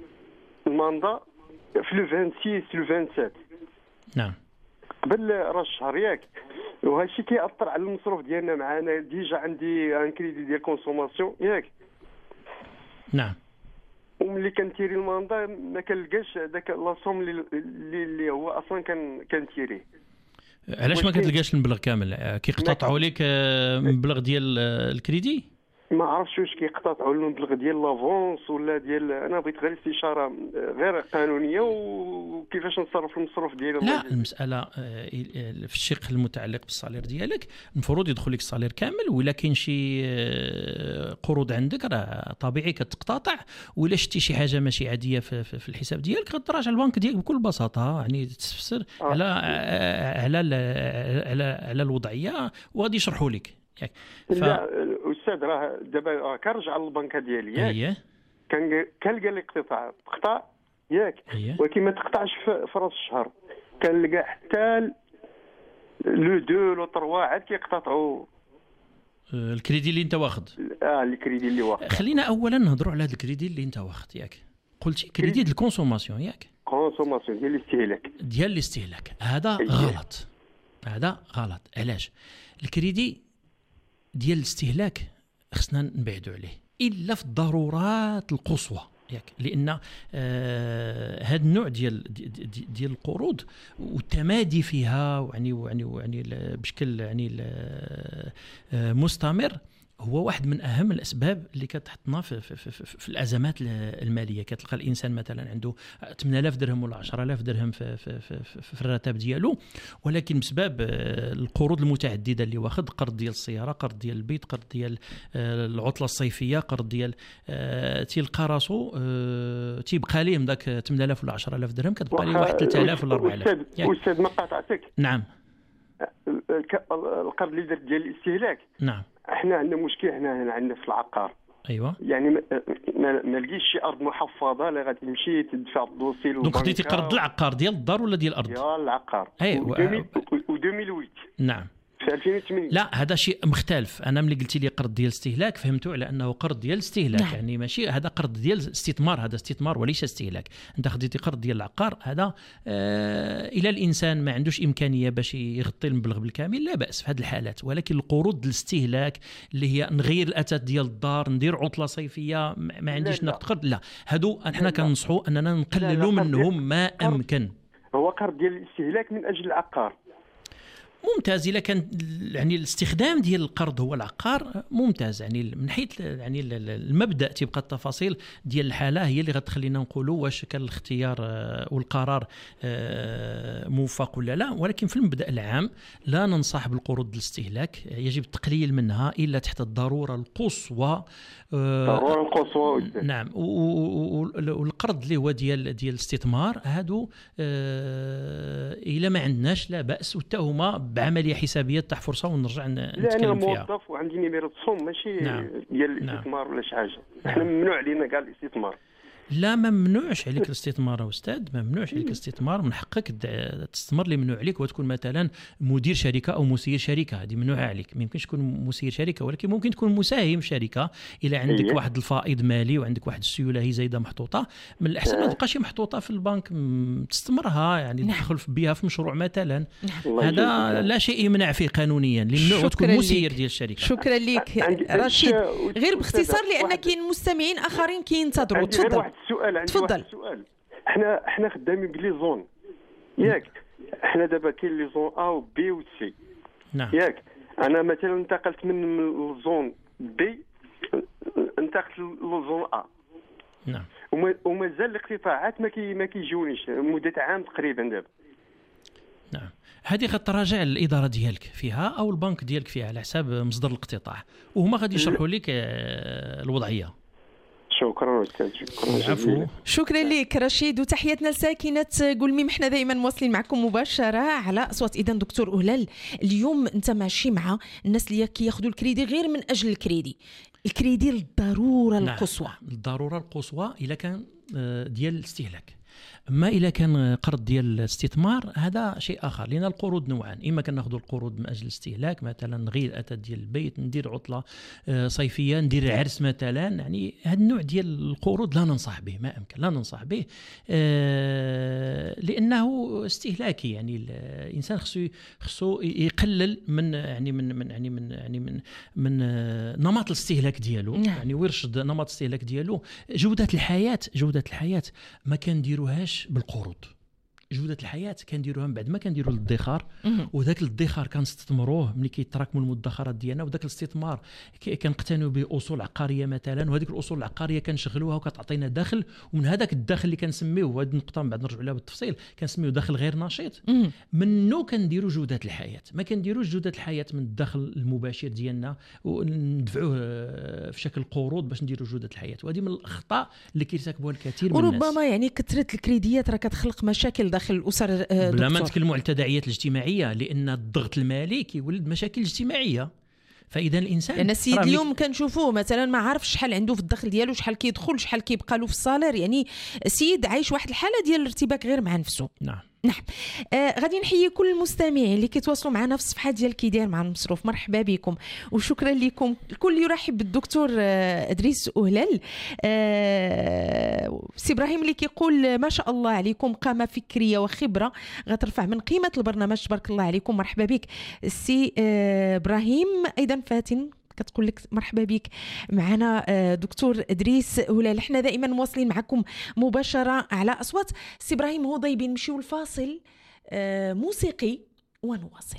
الماندا في لو ستة وعشرين لو سبعة وعشرين. نعم. قبل راه الشهر ياك، وهذا الشيء كيأثر على المصروف ديالنا. معنا ديجا عندي ان كريدي ديال كونسوماسيون ياك. نعم. وملي كنتيري الماندا ما كنلقاش داك لاصوم اللي اللي هو اصلا كان كنتيريه. علاش ما كتلقاش المبلغ كامل؟ كيقتطعوا لك المبلغ ديال الكريدي؟ ما عرفتش واش كيقتطعوا المبلغ ديال لافونس ولا ديال. انا بغيت غير استشاره غير قانونيه وكيفاش نتصرف المصروف ديالي. لا المساله في الشق المتعلق بالصالير ديالك المفروض يدخل لك الصالير كامل، ولا كاين شي قروض عندك راه طبيعي كتقتطع، ولا شتي شي حاجه ماشي عاديه في, في الحساب ديالك غتراجع البنك ديالك بكل بساطه. يعني تفسر آه. على على على على الوضعيه وغادي يشرحوا لك. ف... لا استاذ راه دابا كنرجع للبنكه ديالي ياك. اييه. كان كنلقى لي اقتطاع تقطع ياك. أيه. ولكن ما تقطعش في, في راس الشهر. كنلقى حتى لو دو لو تروا عاد كيقتطعوا الكريدي اللي انت واخد. اه الكريدي اللي واخد. خلينا اولا نهضروا على هذا الكريدي اللي انت واخد ياك. قلتي كريدي ديال الكونسوماسيون ياك. كونسوماسيون ديال الاستهلاك. ديال الاستهلاك هذا أيه. غلط. هذا غلط. علاش؟ الكريدي ديال الاستهلاك خصنا نبعدوا عليه الا في الضرورات القصوى ياك. لان آه هذا النوع ديال ديال القروض والتمادي فيها يعني يعني يعني بشكل يعني مستمر هو واحد من اهم الاسباب اللي كتحطنا في, في, في, في, في الازمات الماليه. كتلقى الانسان مثلا عنده ثمانية آلاف درهم ولا عشرة آلاف درهم في, في, في, في, في الراتب ديالو، ولكن بسبب القروض المتعدده اللي واخد، قرض ديال السياره، قرض ديال البيت، قرض ديال العطله الصيفيه، قرض ديال تيلقى راسو تيبقى ليه من داك ثمانية آلاف ولا عشرة آلاف درهم كتبقى ليه واحد ثلاثة آلاف ولا أربعة آلاف. استاذ ما قاطعتك. نعم. القرض اللي درت ديال الاستهلاك. نعم. احنا عندنا مشكل هنا هنا عندنا في العقار. ايوه. يعني ما, ما, ما لقيتش شي ارض محفظه اللي غادي تمشي تدفع الدوسي للبنك. دونك خديتي قرض العقار ديال الدار ولا ديال الارض؟ ديال العقار. ايوا. و ألفين وثمانية. نعم. في ألفين وثمانية. لا هذا شيء مختلف. انا ملي قلتي لي قرض ديال استهلاك فهمته على انه قرض ديال استهلاك. نعم. يعني ماشي هذا قرض ديال استثمار، هذا استثمار وليس استهلاك. انت خديتي قرض ديال العقار هذا آه الى الانسان ما عندوش امكانيه باش يغطي المبلغ بالكامل لا باس في هذه الحالات، ولكن القروض ديال الاستهلاك اللي هي نغير الاثاث ديال الدار، ندير عطله صيفيه، ما عنديش نقد قرض، لا هادو احنا كننصحوا اننا نقللوا منهم ما امكن. هو قرض ديال الاستهلاك من اجل العقار. ممتاز الا كان يعني الاستخدام ديال القرض هو العقار ممتاز، يعني من حيث يعني المبدا تبقى التفاصيل ديال الحاله هي اللي غتخلينا نقولوا واش كان الاختيار والقرار موفق ولا لا. ولكن في المبدا العام لا ننصح بالقروض الاستهلاك، يجب التقليل منها الا تحت الضروره القصوى. الضروره القصوى نعم. والقرض اللي هو ديال ديال الاستثمار هادو الا ما عندناش لا باس، وحتى هما بعمليه حسابيه تاع فرصه ونرجع نتكلم فيها. لا انا موظف وعندي نيميرو تصوم ماشي نعم. ديال الاستثمار نعم. ولا شي حاجه. احنا ممنوع علينا كاع الاستثمار. لا ما ممنوعش عليك الاستثمار يا استاذ، ما ممنوعش عليك الاستثمار، من حقك تستثمر. اللي ممنوع عليك وتكون مثلا مدير شركه او مسير شركه، هذه ممنوعه عليك. ما يمكنش تكون مسير شركه، ولكن ممكن تكون مساهم شركه. الى عندك إيه؟ واحد الفائض مالي وعندك واحد السيوله هي زايده محطوطه، من الاحسن ما تبقاش محطوطه في البنك، تستثمرها يعني نعم. تدخل بها في مشروع مثلا. نعم. هذا لا شيء يمنع فيه قانونيا، اللي تكون مسير ديال الشركه. شكرا لك رشيد. غير باختصار لان كاين مستمعين اخرين كينتظروا. تفضل. واحد السؤال عندي تفضل. واحد السؤال. احنا احنا خدامين بلي زون ياك، احنا دابا كاين لي زون ا و بي و سي نعم ياك. انا مثلا انتقلت من الزون بي انتقلت للزون ا نعم، ومازال الاقتطاعات ما كي ما كيجونيش مده عام تقريبا دابا. نعم، هذه غتراجع الاداره ديالك فيها او البنك ديالك فيها على حساب مصدر الاقتطاع، وهما غادي يشرحوا لك الوضعيه. شكرا استاذ. شكرا. عفو. شكرا لك رشيد، وتحياتنا لساكنه قلميم. حنا دائما مواصلين معكم مباشره على اصوات. اذا دكتور أهلال، اليوم انت ماشي مع الناس اللي كياخذوا الكريدي غير من اجل الكريدي، الكريدي للضروره نعم. القصوى. الضروره القصوى الا كان ديال الاستهلاك. اما الا كان قرض ديال الاستثمار هذا شيء اخر، لان القروض نوعان. اما كناخذوا القروض من اجل الاستهلاك، مثلا نغير الاثاث ديال البيت، ندير عطله صيفيه، ندير عرس مثلا. يعني هذا النوع ديال القروض لا ننصح به، ما امكن لا ننصح به لانه استهلاكي. يعني الانسان خصو خصو يقلل من يعني من من يعني من يعني من من نمط الاستهلاك ديالو، يعني ويرشد نمط الاستهلاك ديالو. جوده الحياه جوده الحياه ما كنديروهاش بالقروض. جودة الحياة كنديروها من بعد ما كنديروا الادخار، وذاك الادخار كنستثمروه ملي كيتراكموا المدخرات ديالنا، وذاك الاستثمار كنقتنوا باصول عقاريه مثلا، وهذيك الاصول العقاريه كنشغلوها وكتعطينا دخل، ومن هذاك الدخل اللي كنسميوه، وهذه النقطه من بعد نرجعوا لها بالتفصيل، كنسميوه دخل غير نشيط، منه كنديروا جوده الحياه. ما كنديروش جوده الحياه من الدخل المباشر ديالنا وندفعوه في شكل قروض باش نديروا جوده الحياه، وهذه من الاخطاء اللي كيرتكبوها الكثير من الناس. وربما يعني كثره الكريديات راه كتخلق مشاكل داخل الاسر. بلا ما نتكلموا على التداعيات الاجتماعيه، لان الضغط المالي كيولد مشاكل اجتماعيه. فاذا الانسان يعني السيد اليوم كنشوفوه مثلا ما عارفش شحال عنده في الدخل ديالو، شحال كيدخل، شحال كيبقى له في الصالير. يعني السيد عايش واحد الحاله ديال الارتباك غير مع نفسه. نعم نعم. آه غادي نحيي كل المستمعين اللي كيتواصلوا معنا في الصفحه ديال كي داير مع المصروف. مرحبا بكم وشكرا لكم. الكل يرحب بالدكتور آه ادريس أهلال. آه سي ابراهيم اللي كيقول ما شاء الله عليكم، قامه فكريه وخبره غترفع من قيمه البرنامج. تبارك الله عليكم. مرحبا بك سي آه ابراهيم. ايضا فاتن كتقول لك مرحبا بك معنا دكتور ادريس أهلال. احنا دائما مواصلين معكم مباشره على اصوات. سي ابراهيم هضيبي، نمشيو الفاصل موسيقي ونواصل.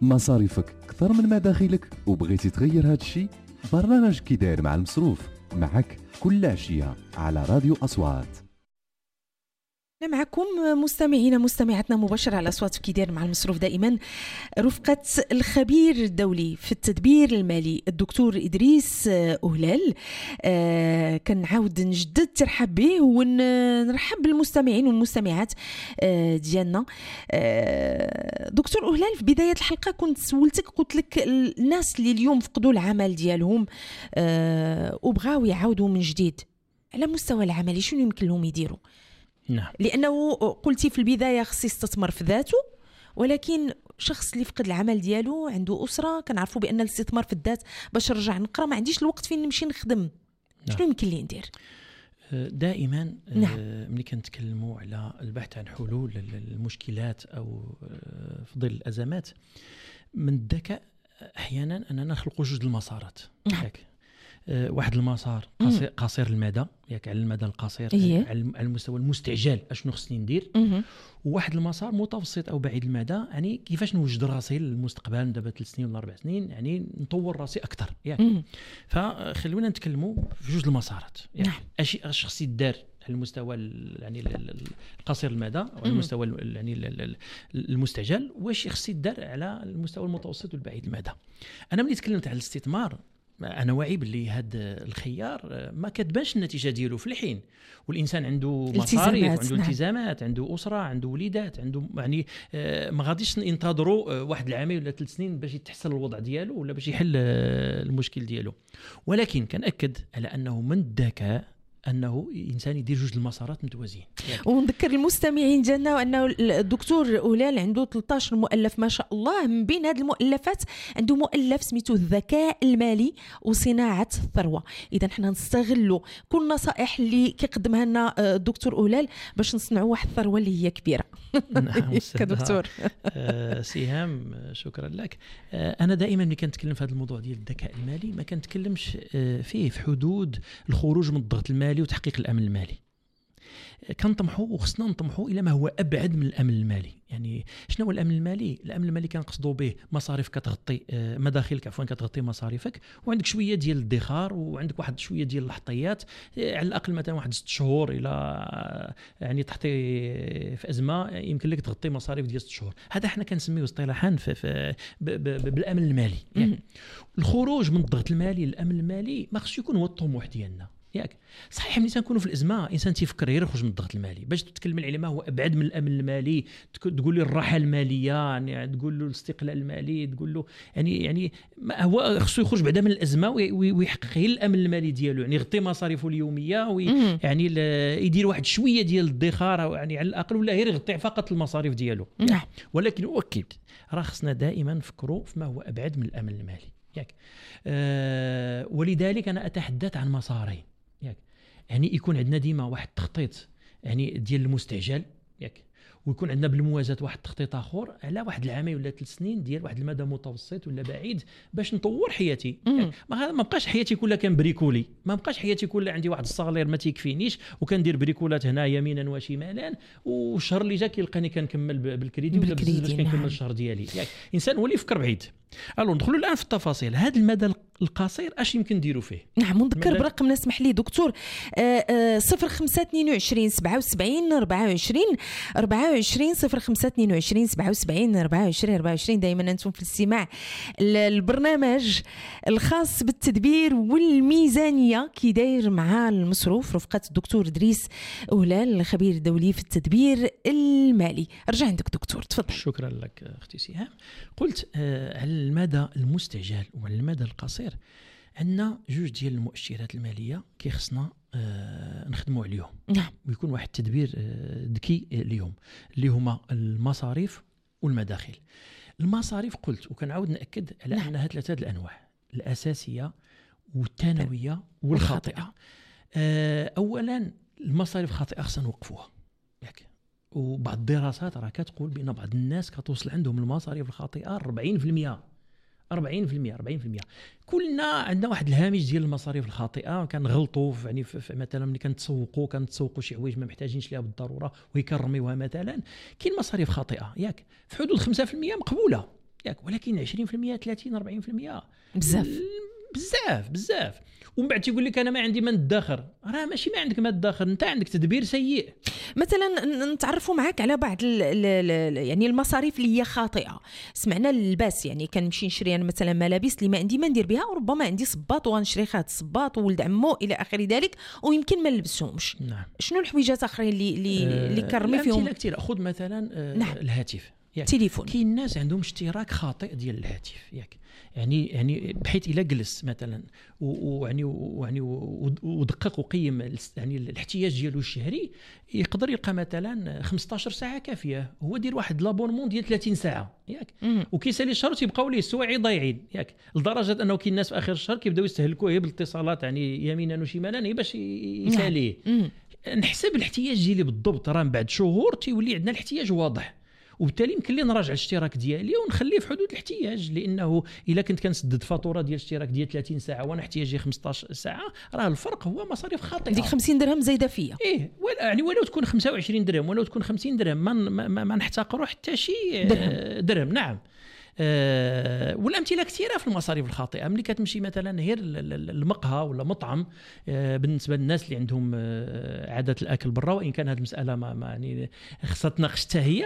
مصاريفك أكثر من مداخلك وبغيتي تغير هذا الشيء؟ برنامج كي داير مع المصروف معك كل عشية على راديو أصوات. معكم مستمعينا مستمعاتنا مباشرة على أصوات كي داير مع المصروف دائما رفقة الخبير الدولي في التدبير المالي الدكتور إدريس أهلال. آه كنعاود نجدد ترحب به ونرحب بالمستمعين والمستمعات آه ديالنا. آه دكتور أهلال، في بداية الحلقة كنت سولتك قلت لك الناس اللي اليوم فقدوا العمل ديالهم آه وبغاو يعاودوا من جديد على مستوى العملي شنو يمكن لهم يديروا؟ نعم. لأنه قلتي في البداية خص يستثمر في ذاته، ولكن شخص اللي فقد العمل ديالو عنده أسرة كنعرفوا بأن الاستثمار في الذات باش نرجع نقرأ ما عنديش الوقت فين نمشي نخدم. نعم. شنو يمكن لي ندير؟ دائما نعم. ملي كنتكلموا على البحث عن حلول للمشكلات أو في ظل الأزمات، من الذكاء أحيانا أننا نخلقوا جوج المسارات. نعم. واحد المسار قصير, قصير المدى، ياك على المدى القصير إيه؟ على المستوى المستعجل اشنو خصني ندير، وواحد المسار متوسط او بعيد المدى، يعني كيفاش نوجد راسي للمستقبل دابا ثلاث سنين ولا اربع سنين، يعني نطور راسي اكثر ياك. فخلونا نتكلموا في جوج المسارات. نعم. اش اش خصني دار على المستوى يعني القصير المدى وعلى المستوى يعني المستعجل، واش خصني دار على المستوى المتوسط والبعيد المدى. انا ملي تكلمت على الاستثمار انا واعي باللي هذا الخيار ما كتبانش النتيجه ديالو في الحين، والانسان عنده مصاريف، عنده التزامات، نعم. عنده اسره، عنده وليدات، عنده يعني ما غاديش ننتظروا واحد العامين ولا ثلاث سنين باش يتحسن الوضع ديالو ولا باش يحل المشكل ديالو. ولكن كنأكد على انه من الذكاء انه انسان يدير جوج المسارات متوازيين. يعني. ونذكر المستمعين ديالنا انه الدكتور أهلال عنده ثلاثة عشر مؤلف ما شاء الله. من بين هذه المؤلفات عنده مؤلف سميتو الذكاء المالي وصناعه الثروه. اذا حنا نستغلوا كل النصائح اللي كيقدمها لنا الدكتور أهلال باش نصنعوا واحد الثروه اللي هي كبيره. نعم كدكتور. آه سهام شكرا لك. آه انا دائما ملي كنتكلم في هذا الموضوع ديال الذكاء المالي ما كنتكلمش آه فيه في حدود الخروج من الضغط المالي وتحقيق الامن المالي. كنطمحوا وخصنا نطمحوا الى ما هو ابعد من الامن المالي. يعني شنو هو الامن المالي؟ الامن المالي كنقصدوا به مصاريف كتغطي مداخلك، عفوا كتغطي مصاريفك، وعندك شويه ديال الادخار، وعندك واحد شويه ديال الحطيات، على الاقل مثلا واحد ست شهور الى يعني تحطي في ازمه يمكن لك تغطي مصاريف ديال ست شهور. هذا احنا كنسميه اصطلاحا في, في بالامن المالي. يعني الخروج من الضغط المالي للامن المالي ما خصو يكون هو الطموح ديالنا. ياك صحيح ملي تنكونوا في الازمه انسان تيفكر غير يخرج من الضغط المالي. باش تتكلم على ما هو ابعد من الامن المالي، تقول له الراحه الماليه، يعني تقول له الاستقلال المالي، تقول له يعني يعني هو خصو يخرج بعدا من الازمه ويحقق غير الامن المالي ديالو، يعني يغطي مصاريفه اليوميه ويعني يدير واحد شويه ديال الادخار يعني على الاقل، ولا غير يغطي فقط المصاريف ديالو. ولكن اؤكد راه خصنا دائما نفكروا فيما هو ابعد من الامن المالي. ياك أه ولذلك انا اتحدث عن مسارين. ياك يعني يكون عندنا ديما واحد التخطيط يعني ديال المستعجل، ياك ويكون عندنا بالموازاه واحد التخطيط اخر على واحد العامين ولا ثلاث سنين ديال واحد المدى متوسط ولا بعيد باش نطور حياتي. يعني ما ما بقاش حياتي كلها كنبريكولي، ما بقاش حياتي كلها عندي واحد الصالير ما تيكفينيش وكندير بريكولات هنا يمينا وشمالا، والشهر اللي جا كيلقاني كنكمل بالكريدي ولا باش كنكمل نعم. الشهر ديالي. يعني انسان هو اللي يفكر بعيد. الو ندخلوا الان في التفاصيل. هذا المدى القصير اش يمكن نديروا فيه؟ نعم ونذكر برقم اسمح لي دكتور صفر خمسة اثنين وعشرين سبعة وسبعين أربعة وعشرين أربعة وعشرين صفر خمسة اثنين وعشرين سبعة وسبعين أربعة وعشرين أربعة وعشرين. دائما انتم في الاستماع البرنامج الخاص بالتدبير والميزانيه كي داير مع المصروف رفقه الدكتور إدريس أهلال الخبير الدولي في التدبير المالي. ارجع عندك دكتور تفضل. شكرا لك اختي سهام. قلت آه على المدى المستعجل وعلى المدى القصير عندنا جوج ديال المؤشرات الماليه كي خصنا آه نخدموا عليهم. نعم. ويكون واحد التدبير آه ذكي اليوم اللي هما المصاريف والمداخل. المصاريف قلت وكنعاود ناكد على نعم. انها ثلاثه الانواع: الاساسيه والثانويه والخاطئه. آه اولا المصاريف الخاطئه خصنا نوقفوها. ياك وبعض الدراسات راه كتقول بان بعض الناس كتوصل عندهم المصاريف الخاطئه أربعين بالمئة أربعين بالمئة أربعين بالمئة. كلنا عندنا واحد الهامش ديال المصاريف الخاطئه كنغلطوا يعني مثلا ملي كنتسوقوا كنتسوقوا شي حوايج ما محتاجينش ليها بالضروره ويكرميوها مثلا. كاين مصاريف خاطئه ياك في حدود خمسة بالمئة مقبوله. ياك، ولكن عشرين بالمئة ثلاثين أربعين بالمئة بزاف بزاف بزاف. ومن بعد تيقول لك انا ما عندي ما ندخر، راه ماشي ما عندك ما تدخر، انت عندك تدبير سيء. مثلا نتعرفوا معك على بعض ال ال يعني المصاريف اللي هي خاطئه. سمعنا اللباس، يعني كنمشي نشري انا مثلا ملابس اللي ما عندي ما ندير بها، وربما عندي صباط وغنشري خات صباط وولد عمو الى اخر ذلك، ويمكن ما نلبسهمش. نعم. شنو الحويجات اخرين اللي اللي, آه اللي كرمي فيهم؟ لا كثير. خذ مثلا آه نعم. الهاتف، يعني تليفون. كاين الناس عندهم اشتراك خاطئ ديال الهاتف، ياك، يعني يعني بحيث الى جلس مثلا ويعني ويعني ودقق وقيم يعني الاحتياج ديالو الشهري، يقدر يلقى مثلا خمسطاش ساعه كافيه، هو دير واحد لابونمون ديال ثلاثين ساعه، ياك، وكيسالي الشهر تيبقاو ليه السوايع ضايعين، ياك، لدرجه انه كاين الناس في اخر الشهر كيبداو يستهلكوه بالاتصالات يعني يمينا وشمالا باش يساليه. نحسب الاحتياج ديالي بالضبط، راه من بعد شهور تيولي عندنا الاحتياج واضح، وبالتالي يمكن لي نراجع الاشتراك ديالي ونخليه في حدود الاحتياج، لانه الا كنت كنسدد فاتوره ديال الاشتراك ديال ثلاثين ساعه وانا احتياجي خمسطاش ساعه، راه الفرق هو مصاريف خاطئه. ديك خمسين درهم زايده فيا، ايه، يعني ولو تكون خمسة وعشرين درهم ولو تكون خمسين درهم ما ما, ما نحتقروا حتى شي درهم. درهم نعم. أه والامثله كثيره في المصاريف الخاطئه. ملي كتمشي مثلا غير المقهى ولا مطعم، أه بالنسبه للناس اللي عندهم أه عاده الاكل برا، وان كان هذه المساله ما, ما يعني خصها تناقش حتى هي،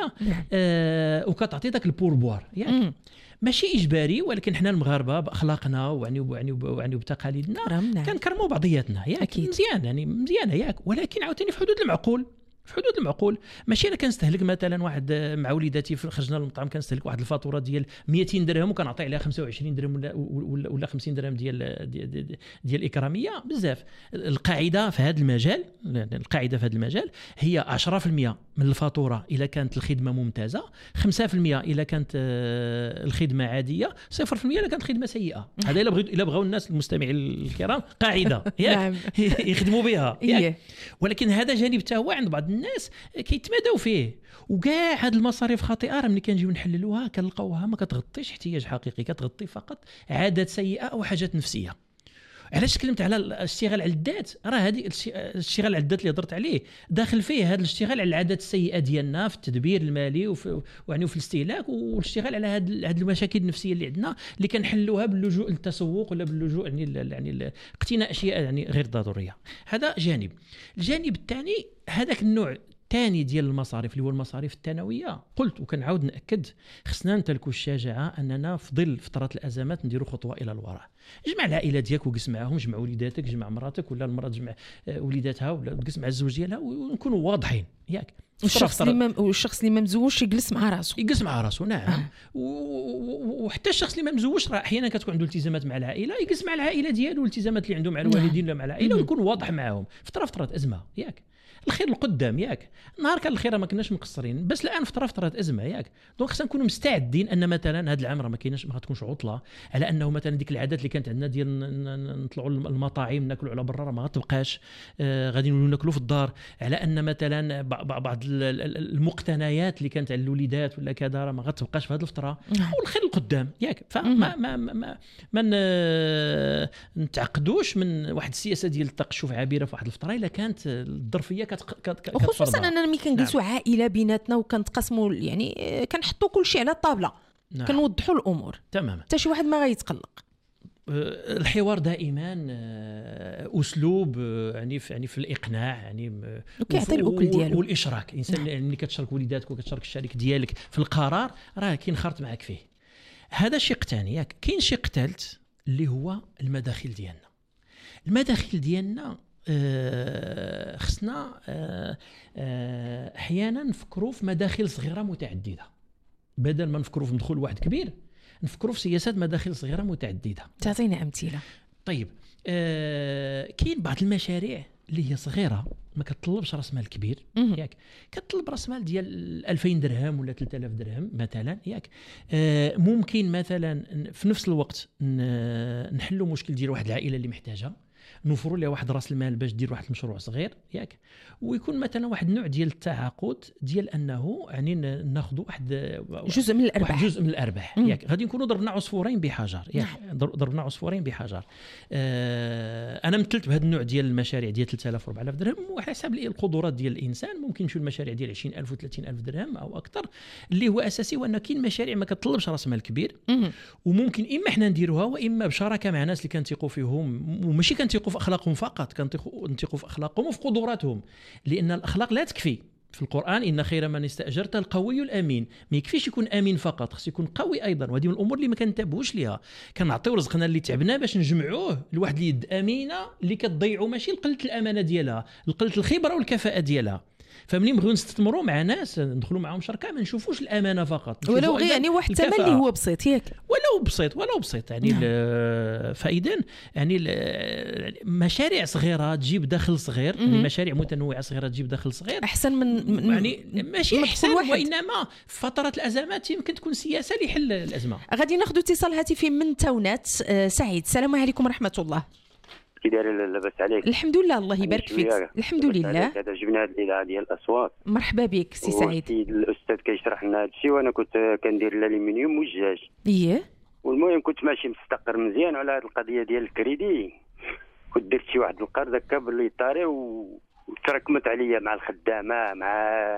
أه وكتعطي داك البوربوار، يعني ماشي اجباري، ولكن حنا المغاربه باخلاقنا ويعني ويعني ويعني بتقاليدنا كنكرموا بعضياتنا، ياك، مزيان، يعني مزيانه، ياك، ولكن عاوتاني في حدود المعقول، في حدود المعقول. ماشي انا كنستهلك مثلا واحد مع وليداتي خرجنا للمطعم كنستهلك واحد الفاتوره ديال مئتين درهم وكنعطي عليها خمسة وعشرين درهم ولا ولا, ولا خمسين درهم ديال ديال, ديال, ديال الاكراميه. بزاف. القاعده في هذا المجال، القاعده في هذا المجال هي عشرة بالمئة من الفاتوره اذا كانت الخدمه ممتازه، خمسة بالمئة اذا كانت الخدمه عاديه، صفر بالمئة اذا كانت الخدمه سيئه. هذا الا بغيو الا بغاو الناس المستمعين الكرام قاعده ياك يخدموا بها، ولكن هذا جانب حتى هو عند بعض الناس كيتمادوا فيه. وكاع هاد المصاريف خاطئه راه ملي كنجيو نحللوها كنلقاوها ما كتغطيش احتياج حقيقي، كتغطي فقط عادات سيئه او حاجات نفسيه. علاش تكلمت على الاشتغال على الذات؟ راه هذه الاشتغال على الذات اللي هضرت عليه داخل فيه هذا الاشتغال على العادات السيئه ديالنا في التدبير المالي وفي يعني وفي الاستهلاك، والاشتغال على هذه هذه المشاكل النفسيه اللي عندنا اللي كنحلوها باللجوء للتسوق ولا باللجوء يعني يعني اقتناء اشياء يعني غير ضروريه. هذا جانب. الجانب الثاني هذاك النوع الثاني ديال المصاريف اللي هو المصاريف الثانويه. قلت وكنعاود ناكد، خصنا نمتلكوا الشجاعه اننا في ظل فترات الازمات نديروا خطوه الى الوراء. جمع العائله ديالك وجلس معاهم، جمع وليداتك، جمع مراتك ولا المراه تجمع وليداتها ولا تجلس مع الزوج ديالها ونكونوا واضحين، ياك. والشخص اللي ما والشخص اللي ما مزوجش يجلس مع راسه، يجلس مع راسه، نعم. آه. وحتى الشخص اللي ما مزوجش راه احيانا كتكون عنده التزامات مع العائله، يجلس مع العائله ديالو والالتزامات اللي عنده مع الوالدين ولا مع العائله، ويكون واضح معاهم. فتره فتره ازمه، ياك، الخير القدام، ياك. نهار كان الخير ما كناش مقصرين، بس الان فتره فتره ازمه، ياك. دونك خصنا نكونوا مستعدين ان مثلا هذا العام راه ما كايناش، ما غتكونش عطله، على انه مثلا ديك العادات اللي كانت عندنا ديال نطلعوا المطاعم ناكلوا على برا راه ما غتبقاش، آه غادي نولوا ناكلوا في الدار، على ان مثلا بعض المقتنيات اللي كانت على الوليدات ولا كذا راه ما غتبقاش في هذه الفتره، والخير القدام، ياك. فما ما ما ما نتعقدوش من واحد السياسه ديال التقشف عابره في واحد الفتره الا كانت الظرفيه كت وخصوصا اننا ملي كنجلسوا نعم. عائله بيناتنا وكنتقاسموا يعني كنحطوا كل شيء على الطاوله، نعم. كنوضحوا الامور تماما، حتى شي واحد ما غيتقلق. الحوار دائما اسلوب يعني في يعني في الاقناع، يعني وكيعطي الاكل ديالو والاشراك. الانسان اللي نعم. كتشارك وليداتك وكتشارك الشريك ديالك في القرار راه كينخرط معك فيه. هذا شق ثاني، ياك. كاين شق ثالث اللي هو المداخيل ديالنا. المداخيل ديالنا آه خصنا آه آه احيانا نفكروا في مداخل صغيره متعدده بدل ما نفكروا في مدخول واحد كبير، نفكروا في سياسات مداخل صغيره متعدده. تعطينا امثله؟ طيب، آه كاين بعض المشاريع اللي هي صغيره ما كتطلبش راس مال كبير، ياك، كتطلب راس مال ديال ألفين درهم ولا ثلاثة آلاف درهم مثلا، ياك. آه ممكن مثلا في نفس الوقت نحلوا مشكل ديال واحد العائله اللي محتاجه. نوفروا له واحد راس المال باش دير واحد المشروع صغير ياك، ويكون مثلا واحد النوع ديال التعاقد ديال انه يعني ناخذوا واحد جزء من الارباح، واحد جزء من الارباح ياك، غادي نكونوا ضربنا عصفورين بحجر ياك، ضربنا عصفورين بحجر. آه انا مثلت بهذا النوع ديال المشاريع ديال ثلاثة آلاف وأربعة آلاف درهم، وعلى حسب القدرات ديال الانسان ممكن يمشيو المشاريع ديال عشرين ألف وثلاثين ألف درهم او اكثر. اللي هو اساسي هو ان كاين مشاريع ما كتطلبش راس مال كبير، وممكن اما حنا نديروها واما بشراكه مع ناس اللي كنثيقوا فيهم، وماشي كنثيقوا في اخلاقهم فقط، كنثيقوا في اخلاقهم وفي قدراتهم، لان الاخلاق لا تكفي. في القرآن إن خير من استأجرت القوي الأمين، ما يكفيش يكون أمين فقط، خص يكون قوي أيضا. وهذه من الأمور اللي ما كنتبهوش ليها، كنعطيو رزقنا اللي تعبنا باش نجمعوه لواحد اليد أمينة اللي كتضيعوا ماشي لقلة الأمانة ديالها، لقلة الخبرة والكفاءة ديالها. فمنين نبغيو نستثمروا مع ناس ندخلوا معهم شركه ما نشوفوش الامانه فقط، ولو غير يعني واحد الثمن اللي هو بسيط ياك، ولو بسيط ولو بسيط يعني نعم. فاذا يعني مشاريع صغيره تجيب دخل صغير، يعني مشاريع متنوعه صغيره تجيب دخل صغير احسن من, من يعني ماشي احسن، وانما في فترات الازمات يمكن تكون سياسه لحل الازمه. غادي ناخذ اتصال هاتفي من تونات. سعيد، السلام عليكم ورحمه الله. كي داير لاباس عليك؟ الحمد لله الله يبارك فيك. الحمد لله. هذا جبنا هذه الاذاعه ديال الاصوات. مرحبا بك سي سعيد. الاستاذ كيشرح لنا هذا الشيء وانا كنت كندير الالومنيوم والجاج. اييه. والمهم كنت ماشي مستقر مزيان على هذه القضيه ديال الكريدي، كنت درت شي واحد القرض هكا باللي طاري وتراكمت عليا مع الخدامه مع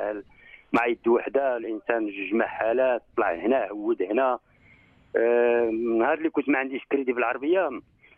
مع يد وحده، الانسان جوج محالات، طلع هنا عود هنا. آه نهار اللي كنت ما عنديش كريدي بالعربيه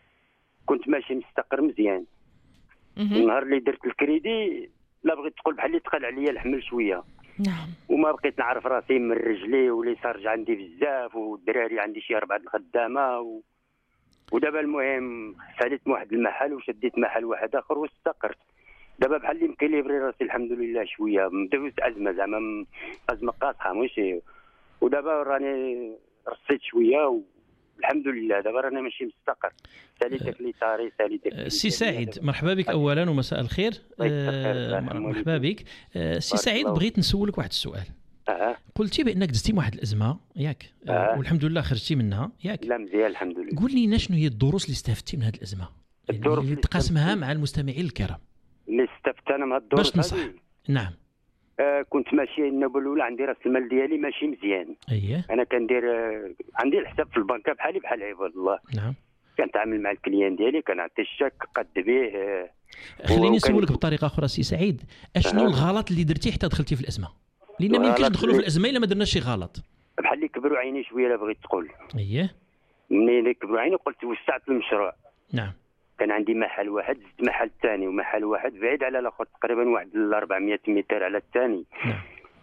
كنت ماشي مستقر مزيان. النهار اللي درت الكريدي لا بغيت تقول بحال اللي تقل عليا الحمل شويه. نعم. وما بقيت نعرف راسي من رجلي، ولي صار عندي بزاف، والدراري عندي شي اربعه الخدامه و... ودابا المهم ساليت واحد المحل وشديت محل واحد اخر واستقرت. دابا بحال اللي مكليبري راسي الحمد لله شويه، مدوز ازمه زعما ازمه قاصحه ماشي، ودابا راني رصيت شويه و... الحمد لله دابا رانا ماشي مستقر. ساليت داك لي طاري ساليت داك سي سعيد، مرحبا بك اولا ومساء الخير. آه مرحبا بك. آه سي سعيد، بغيت نسولك واحد السؤال. اه قلتي بانك دزتي واحد الازمه ياك، آه. آه. والحمد لله خرجتي منها ياك. لا مزيان الحمد لله. قول لنا شنو هي الدروس اللي استفدتي من هذه الازمه، يعني اللي تقاسمها مع المستمعين الكرام. اللي استفدت انا من هاد الدروس باش ننصح. نعم. آه كنت ماشي النوبه الاولى عندي راس المال ديالي ماشي مزيان. اييه. انا كندير آه عندي الحساب في البنكه بحالي بحال عباد الله. نعم. كنتعامل مع الكليان ديالي، كنعطي الشك قد به. آه خليني نسولك بطريقه اخرى سي سعيد، اشنو آه. الغلط اللي درتي حتى دخلتي في الازمه؟ لان ما يمكنش ندخلوا في الازمه الا ما درناش شي غلط. بحال اللي كبروا عيني شويه لا بغيت تقول. اييه. ملي كبروا عيني قلت وسعت المشروع. نعم. كان عندي محل واحد، زدت محل ثاني، ومحل واحد بعيد على الاخر تقريبا واحد أربعمية متر على الثاني. نعم.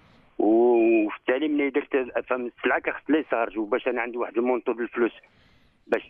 وفي التالي ملي درت فهم السلعه كخص لي شارج، وباش انا عندي واحد المونطو ديال الفلوس باش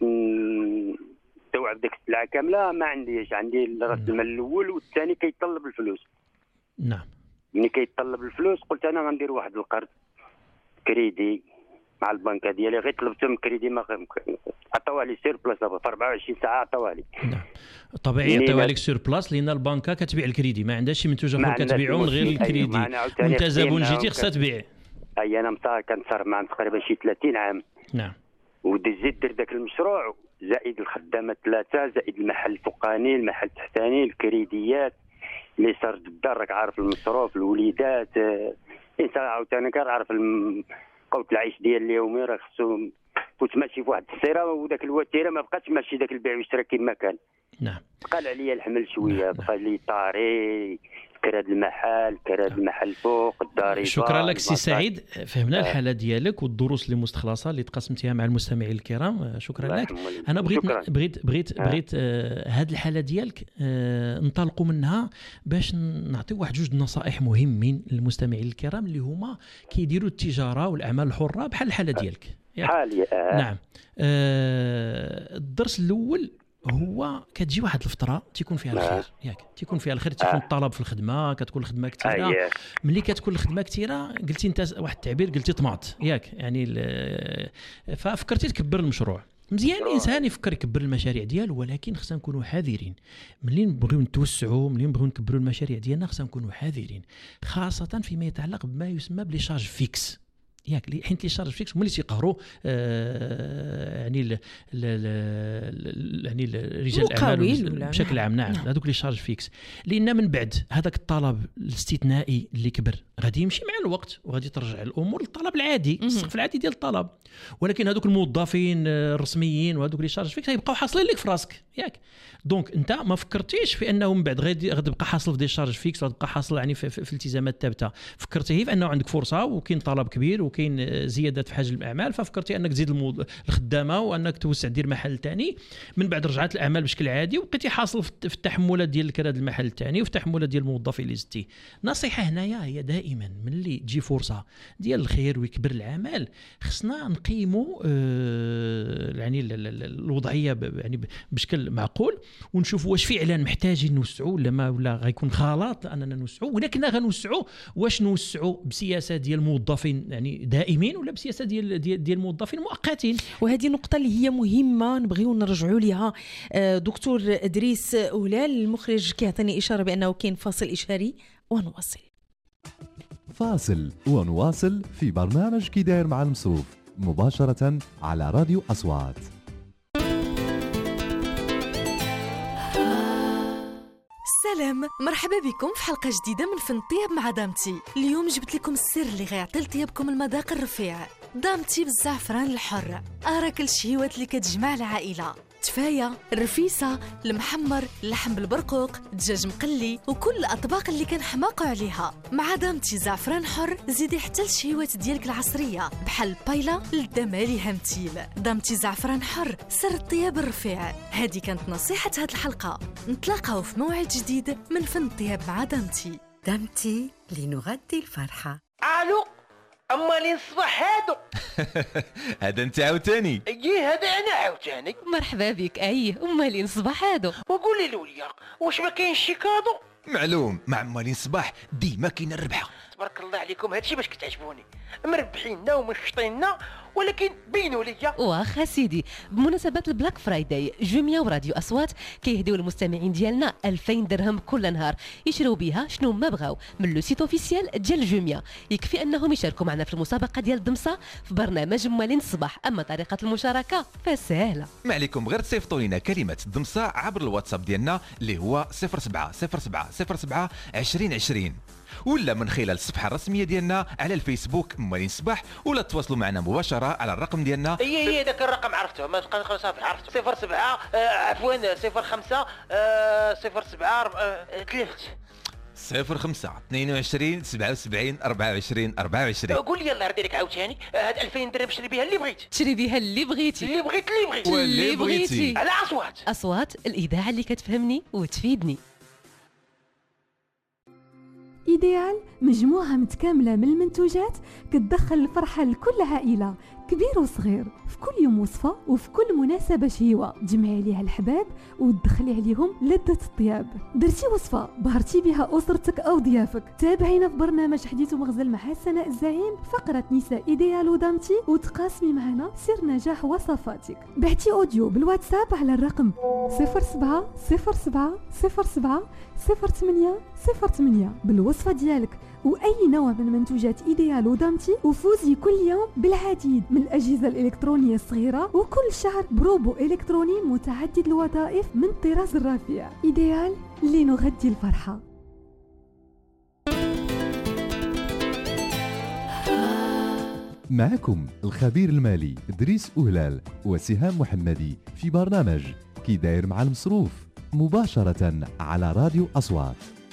نستوعب ديك السلعه كامله ما عنديش. عندي راس المال الاول والثاني كيطلب الفلوس. نعم. ملي كيطلب الفلوس قلت انا غندير واحد القرض كريدي مع البنكه ديالي، غير طلبتهم كريدي ما عطاوها لي سير بلاصه في أربعة وعشرين ساعه عطاوها لي. نعم طبيعي يعطيوها لك سير بلاص، لان البنكه كتبيع الكريدي، ما عندهاش شي منتوج اخر كتبيعو غير الكريدي. وانت زبون جيتي خصها تبيع. اي انا مصار كنصرف معهم تقريبا شي ثلاثين عام. نعم. ودزيت درت داك المشروع زائد الخدامه ثلاثه زائد المحل الفوقاني المحل التحتاني الكريديات اللي صار الدار، راك عارف المصروف الوليدات. الانسان عاوتاني كنعرف قوت العيش ديال اليومي، راه خصو كنت ماشي في واحد السيره وداك الوتيره ما بقاتش ماشي داك البيع والشراء كما كان. نعم. قال عليا الحمل شويه، بقى لي طاري كراد المحل كراد المحل فوق الضريبه. شكرا لك سي سعيد، فهمنا الحاله ديالك والدروس اللي مستخلصه اللي تقاسمتيها مع المستمعين الكرام. شكرا لك. انا بغيت شكرا. بغيت بغيت بغيت هذه آه الحاله ديالك آه ننطلقوا منها باش نعطيو واحد جوج نصائح مهمين للمستمعين الكرام اللي هما كيديروا التجاره والاعمال الحره بحال الحاله ديالك. حالي آه. نعم. آه الدرس الاول هو كتجي واحد الفتره تيكون فيها الخير ياك، تيكون فيها الخير، تيكون الطلب في الخدمه، كتكون الخدمه كثيره. ملي كتكون الخدمه كثيره قلتي انت واحد التعبير قلتي طماط ياك، يعني ففكرتي تكبر المشروع. مزيان الانسان يفكر يكبر المشاريع ديالو، ولكن خصنا نكونوا حذرين ملي نبغيو نتوسعوا، ملي نبغيو نكبروا المشاريع ديالنا خصنا نكونوا حذرين، خاصه فيما يتعلق بما يسمى بلي شارج فيكس. ياك حيت لي شارج فيكس هما اللي تيقهروا آه يعني ل ل ل يعني رجال الاعمال بشكل عام. نعم هذوك لي شارج فيكس، لان من بعد هذاك الطلب الاستثنائي اللي كبر غادي يمشي مع الوقت وغادي ترجع الامور للطلب العادي، السقف العادي ديال الطلب. ولكن هذوك الموظفين الرسميين وهذوك لي شارج فيكس غيبقاو حاصلين لك في راسك ياك. دونك انت ما فكرتيش في انه من بعد غادي غتبقى حاصل في دي شارج فيكس وغتبقى حاصل يعني في, في, في التزامات ثابته. فكرتي في انه عندك فرصه وكاين طلب كبير وكاين زيادات في حجم الاعمال، ففكرتي انك تزيد الموض... الخدامه وانك توسع دير محل ثاني. من بعد رجعت الاعمال بشكل عادي وبقيتي حاصل في التحملات ديال هذا المحل الثاني وفي التحملات ديال الموظفين اللي زدتي. نصيحه هنايا هي دائما ملي تجي فرصه ديال الخير ويكبر العمل خصنا نقيموا آه يعني الوضعيه يعني بشكل معقول ونشوفوا واش فعلا محتاجين نوسعوا ولا ما، ولا غيكون غلط اننا نوسعوا. ولكن غنوسعوا واش نوسعوا بسياسه ديال الموظفين يعني دائمين ولا بسياسه ديال ديال, ديال الموظفين مؤقتين. وهذه نقطه اللي هي مهمه نبغيو نرجعوا ليها. دكتور ادريس أهلال المخرج كيعطيني اشاره بانه كاين فاصل اشاري ونواصل. فاصل ونواصل في برنامج كي داير مع المصروف مباشره على راديو أصوات. سلام، مرحبا بكم في حلقة جديدة من فن الطياب مع دامتي. اليوم جبت لكم السر اللي غيعطي لطيابكم المذاق الرفيع. دامتي بالزعفران الحر، أراك الشهيوات اللي كتجمع العائلة. تفاية، الرفيسة، المحمر، اللحم بالبرقوق، دجاج مقلي وكل الأطباق اللي كنحماقوا عليها. مع دامتي زعفران حر زيدي حتى الشهيوات ديالك العصرية بحال البايلة للدمالي همتيل. دامتي زعفران حر، سر الطياب الرفيع. هذه كانت نصيحة هذه الحلقة. نتلاقاو في موعد جديد من فن الطياب مع دامتي. دامتي لنغذي الفرحة. الو أمالي الصباح هادو هذا انت عاوتاني؟ ايه هذا انا عاوتاني. مرحبا بك. اي أمالي الصباح هادو. وقولي لوليا واش ما كاينش شي كادو؟ معلوم، مع مالين صباح ديما كاين الربحه. تبارك الله عليكم، هادشي باش كتعجبوني، مربحيننا ومنشطيننا. ولكن بينوا ليا. واخا سيدي، بمناسبه البلاك فرايداي جوميا وراديو اصوات كيهديو المستمعين ديالنا ألفين درهم كل نهار يشريو بها شنو ما بغاو من لو سيت اوفيسيال ديال جوميا. يكفي انهم يشاركوا معنا في المسابقه ديال الدمسه في برنامج مالين الصباح. اما طريقه المشاركه فسهله، ما عليكم غير تصيفطوا لنا كلمه الدمسه عبر الواتساب ديالنا اللي هو صفر سبعة صفر سبعة صفر سبعة عشرين عشرين، ولا من خلال الصفحه الرسميه ديالنا على الفيسبوك مالين صباح، ولا تواصلوا معنا مباشره على الرقم ديالنا. اي اي داك الرقم عرفته، ما تبقى صافي عرفته. صفر سبعة آه عفوا صفر خمسة آه صفر سبعة آه تلفت صفر خمسة اثنين وعشرين سبعة وسبعين أربعة وعشرين أربعة وعشرين. قول لي يلا ردي لك عاوتاني هاد ألفين درهم شري بها اللي بغيت. شري بها اللي بغيتي اللي بغيت اللي بغيت واللي بغيتي على اصوات. اصوات الاذاعه اللي كتفهمني وتفيدني. إيديال مجموعة متكاملة من المنتوجات كتدخل الفرحة لكل عائلة كبير وصغير، في كل يوم وصفة وفي كل مناسبة شهيوة تجمعي عليها الحباب وتدخلي عليهم لذة الطياب. درتي وصفة بهرتي بها أسرتك أو ضيافك، تابعينا في برنامج حديث ومغزل مع سناء الزعيم فقرة نساء إيديال ودامتي وتقاسمي معنا سر نجاح وصفاتك. بعتي أوديو بالواتساب على الرقم صفر سبعة صفر سبعة صفر سبعة صفر ثمانية صفر ثمانية بالوصفة ديالك وأي نوع من منتوجات إيديال ودامتي، وفوزي كل يوم بالعديد من الأجهزة الإلكترونية الصغيرة وكل شهر بروبو إلكتروني متعدد الوظائف من الطراز الرفيع. إيديال لنغذي الفرحة. معكم الخبير المالي إدريس أهلال وسهام محمدي في برنامج كي داير مع المصروف مباشرة على راديو أصوات.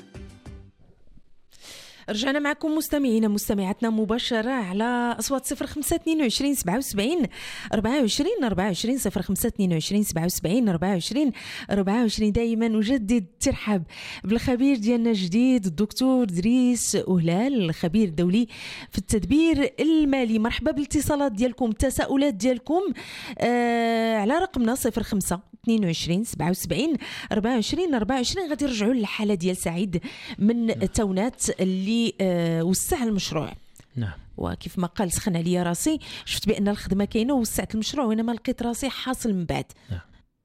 رجعنا معكم مستمعينا مستمعاتنا مباشرة على أصوات صفر خمسة اثنين وعشرين سبعة وسبعين أربعة وعشرين أربعة وعشرين صفر خمسة اثنين وعشرين سبعة وسبعين أربعة وعشرين أربعة وعشرين. دائما نجدد ترحب بالخبير ديالنا الجديد الدكتور إدريس أهلال، الخبير الدولي في التدبير المالي. مرحبا بالاتصالات ديالكم التساؤلات ديالكم آه على رقمنا صفر خمسة اثنين وعشرين سبعة وسبعين أربعة وعشرين أربعة وعشرين. غادي نرجعوا للحالة ديال سعيد من التونات اللي آه وسع المشروع. نعم. وكيف ما قال سخن عليا راسي، شفت بأن الخدمة كاينة ووسعت المشروع وأنا ما لقيت راسي حاصل من بعد. نعم.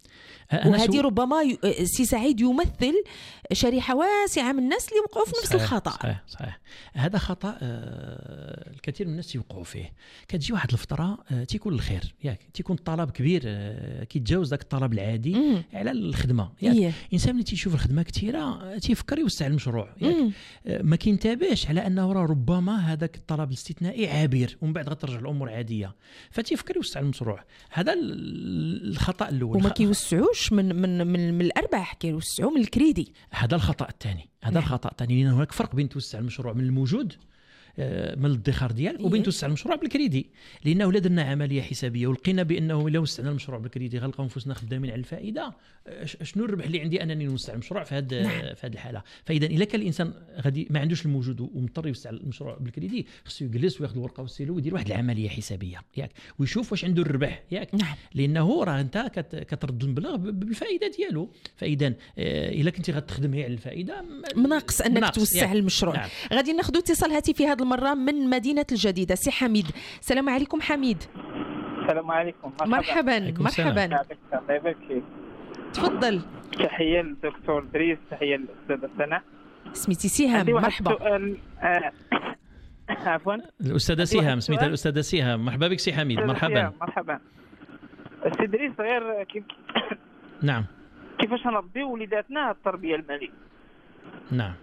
وهذه ربما ي... سي سعيد يمثل شريحه واسعه من الناس اللي وقعوا في نفس صحيح الخطا. صحيح صحيح. هذا خطا آه الكثير من الناس يوقعوا فيه. كتجي واحد الفتره آه تيكون الخير ياك تيكون الطلب كبير آه كيتجاوز ذاك الطلب العادي مم. على الخدمه ياك إيه. الانسان ملي تيشوف الخدمه كثيره تيفكر يوسع المشروع ياك آه ما كينتبهش على انه راه ربما هذاك الطلب الاستثنائي عابر ومن بعد غترجع الامور عاديه، فتيفكر يوسع المشروع. هذا الخطا الاول. وما كيوسعوش من من من, من الارباح، كيوسعوا من الكريدي. هذا الخطا الثاني. هذا نعم. الخطا الثاني، لان هناك فرق بين توسع المشروع من الموجود من الادخار ديالك وبين توسع المشروع بالكريدي. لانه لا درنا عمليه حسابيه ولقينا بانه الا وسعنا المشروع بالكريدي غنلقاو نفوسنا خدامين على الفائده، شنو الربح اللي عندي انني نوسع المشروع في هذه نعم. في هذه الحاله. فاذا الا كان الانسان غادي ما عندوش الموجود ومضطر يوسع المشروع بالكريدي، خصو يجلس وياخذ الورقه والسيلو ويدير واحد العمليه حسابيه ياك ويشوف واش عنده الربح ياك نعم. لانه راه انت كترد المبلغ بالفائده ديالو. فاذا الا كنتي غتخدم هي على الفائده مناقص انك مناقص. توسع يعني. المشروع نعم. غادي ناخذ اتصال هاتفي هذه المره من مدينه الجديدة. سي حميد. السلام عليكم حميد. السلام عليكم. مرحبا مرحبا, مرحبا. الله يبارك فيك. تفضل. تحيه للدكتور دريس، تحيه للاستاذه سناء. سميتي سهام. مرحبا. سؤال آه. عفوا الاستاذه سهام. سميتها الاستاذه سهام. مرحبا بك سي حميد. مرحبا مرحبا. السي دريس غير كيف نعم كيفاش نربيو وليداتنا التربيه الماليه؟ نعم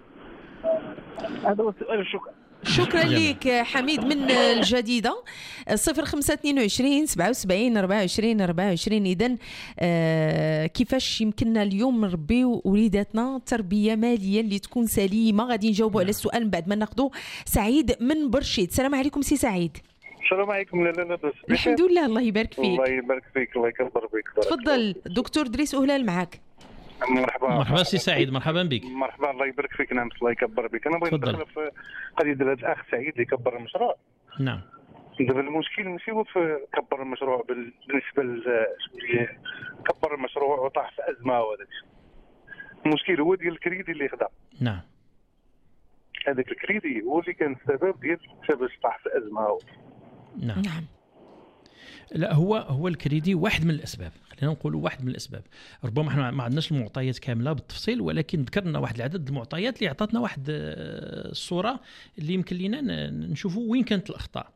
هذا هو السؤال. شكرا. شكرا لك حميد من الجديدة. صفر خمسة اثنين وعشرين سبعة وسبعين أربعة وعشرين أربعة وعشرين. إذن آه كيفاش يمكننا اليوم نربيو وليداتنا تربية مالية اللي تكون سليمة؟ غادي نجاوبوا على السؤال من بعد ما ناخذوا سعيد من برشيد. السلام عليكم سي سعيد. السلام عليكم. لا لا لا الحمد لله. الله يبارك فيك. الله يبارك فيك. الله يكبر بك. تفضل دكتور دريس أهلال معك. مرحبا مرحبا سي سعيد. مرحبا بك. مرحبا. الله يبارك فيك. نعم الله يكبر بك. انا بغيت ندخل في قضيه ديال هذا الاخ سعيد اللي كبر المشروع. نعم. دابا المشكل ماشي هو في كبر المشروع بالنسبه لشويه كبر المشروع وطاح في ازمه وهذاك. المشكل هو ديال الكريدي اللي خدا. نعم. هذاك الكريدي هو اللي كان السبب ديال باش طاح في ازمه و... نعم. نعم. لا هو هو الكريدي واحد من الاسباب. خلينا نقولوا واحد من الاسباب. ربما احنا ما عندناش المعطيات كامله بالتفصيل، ولكن ذكرنا واحد العدد المعطيات اللي عطاتنا واحد الصوره اللي يمكن لنا نشوفوا وين كانت الاخطاء.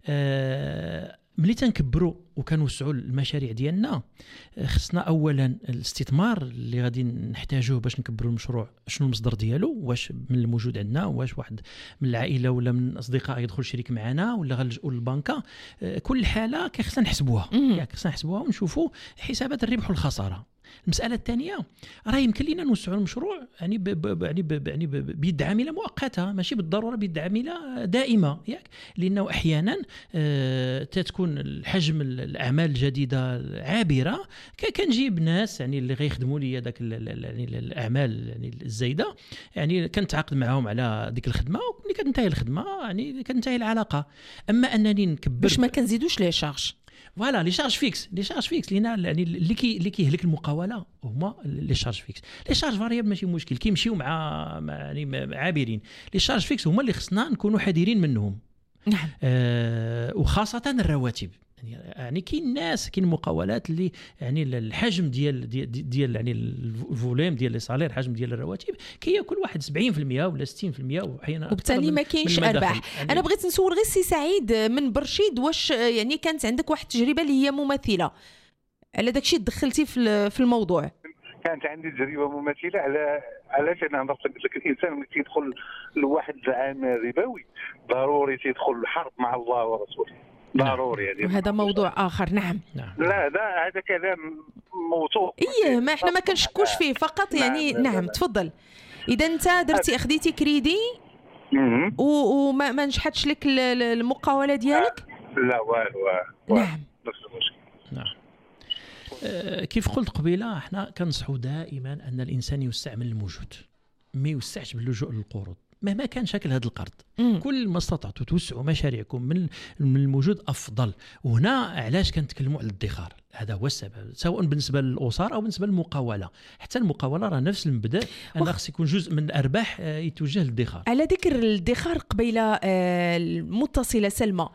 أه ملي تنكبروا وكنوسعوا المشاريع ديالنا، خصنا اولا الاستثمار اللي غادي نحتاجوه باش نكبروا المشروع شنو المصدر ديالو، واش من الموجود عندنا، واش واحد من العائله ولا من الاصدقاء يدخل شريك معنا ولا غنلجؤوا للبنكه. كل حاله خصنا نحسبوها ياك خصنا نحسبوها ونشوفوا حسابات الربح والخساره. المساله الثانيه راه يمكن لنا نوسعوا المشروع يعني ب ب يعني ب يعني بيد عامله مؤقته، ماشي بالضروره بيد عامله دائمه ياك، لانه احيانا آه تتكون الحجم الاعمال الجديده عابره. كنجيب ناس يعني اللي غيخدموا لي داك يعني الاعمال يعني الزايده، يعني كنتعاقد معهم على ديك الخدمه وملي كتنتهي الخدمه يعني كتنتهي العلاقه. اما انني نكبر باش ما كنزيدوش لي شارج فوالا لي شارج فيكس لي شارج فيكس لان يعني اللي كي اللي كيهلك المقاوله هما لي شارج فيكس. لي شارج فاريابل ماشي مشكل كيمشيو مع يعني عابرين. لي شارج فيكس هما اللي خصنا نكونوا حذرين منهم. نعم. آه وخاصه الرواتب. يعني كاين ناس كاين مقاولات اللي يعني الحجم ديال ديال, ديال يعني الفوليم ديال لي صالير، الحجم ديال الرواتب كياكل واحد سبعين بالمئة ولا ستين بالمئة واحيانا وبالتالي ما كاينش ارباح. يعني انا بغيت نسول غير سي سعيد من برشيد، واش يعني كانت عندك واحد التجربه اللي هي مماثله على داكشي دخلتي في في الموضوع؟ كانت عندي تجربه مماثله. على علاش انا هضرت لك الانسان ملي تيدخل لواحد العمل ربوي ضروري تيدخل الحرب مع الله ورسوله ضروري يعني. وهذا موضوع اخر. نعم. نعم. لا لا هذا كلام موثوق. ايه ما احنا ما كنشكوش فيه فقط يعني. نعم, نعم. تفضل. اذا انت درتي اخذيتي كريدي وما ما نجحتش لك المقاوله ديالك؟ لا والو. نعم. نفس المشكل. نعم. أه كيف قلت قبيله احنا كنصحوا دائما ان الانسان يستعمل الموجود، ما يوسعش باللجوء للقروض مهما كان شكل هذا القرض. مم. كل ما استطعتوا توسعوا مشاريعكم من من الموجود افضل. وهنا علاش كنتكلموا على الادخار، هذا هو السبب، سواء بالنسبه للاسر او بالنسبه للمقاوله. حتى المقاوله راه نفس المبدا، ان خص يكون جزء من الارباح يتوجه للادخار. على ذكر الادخار قبيله المتصله سلمى،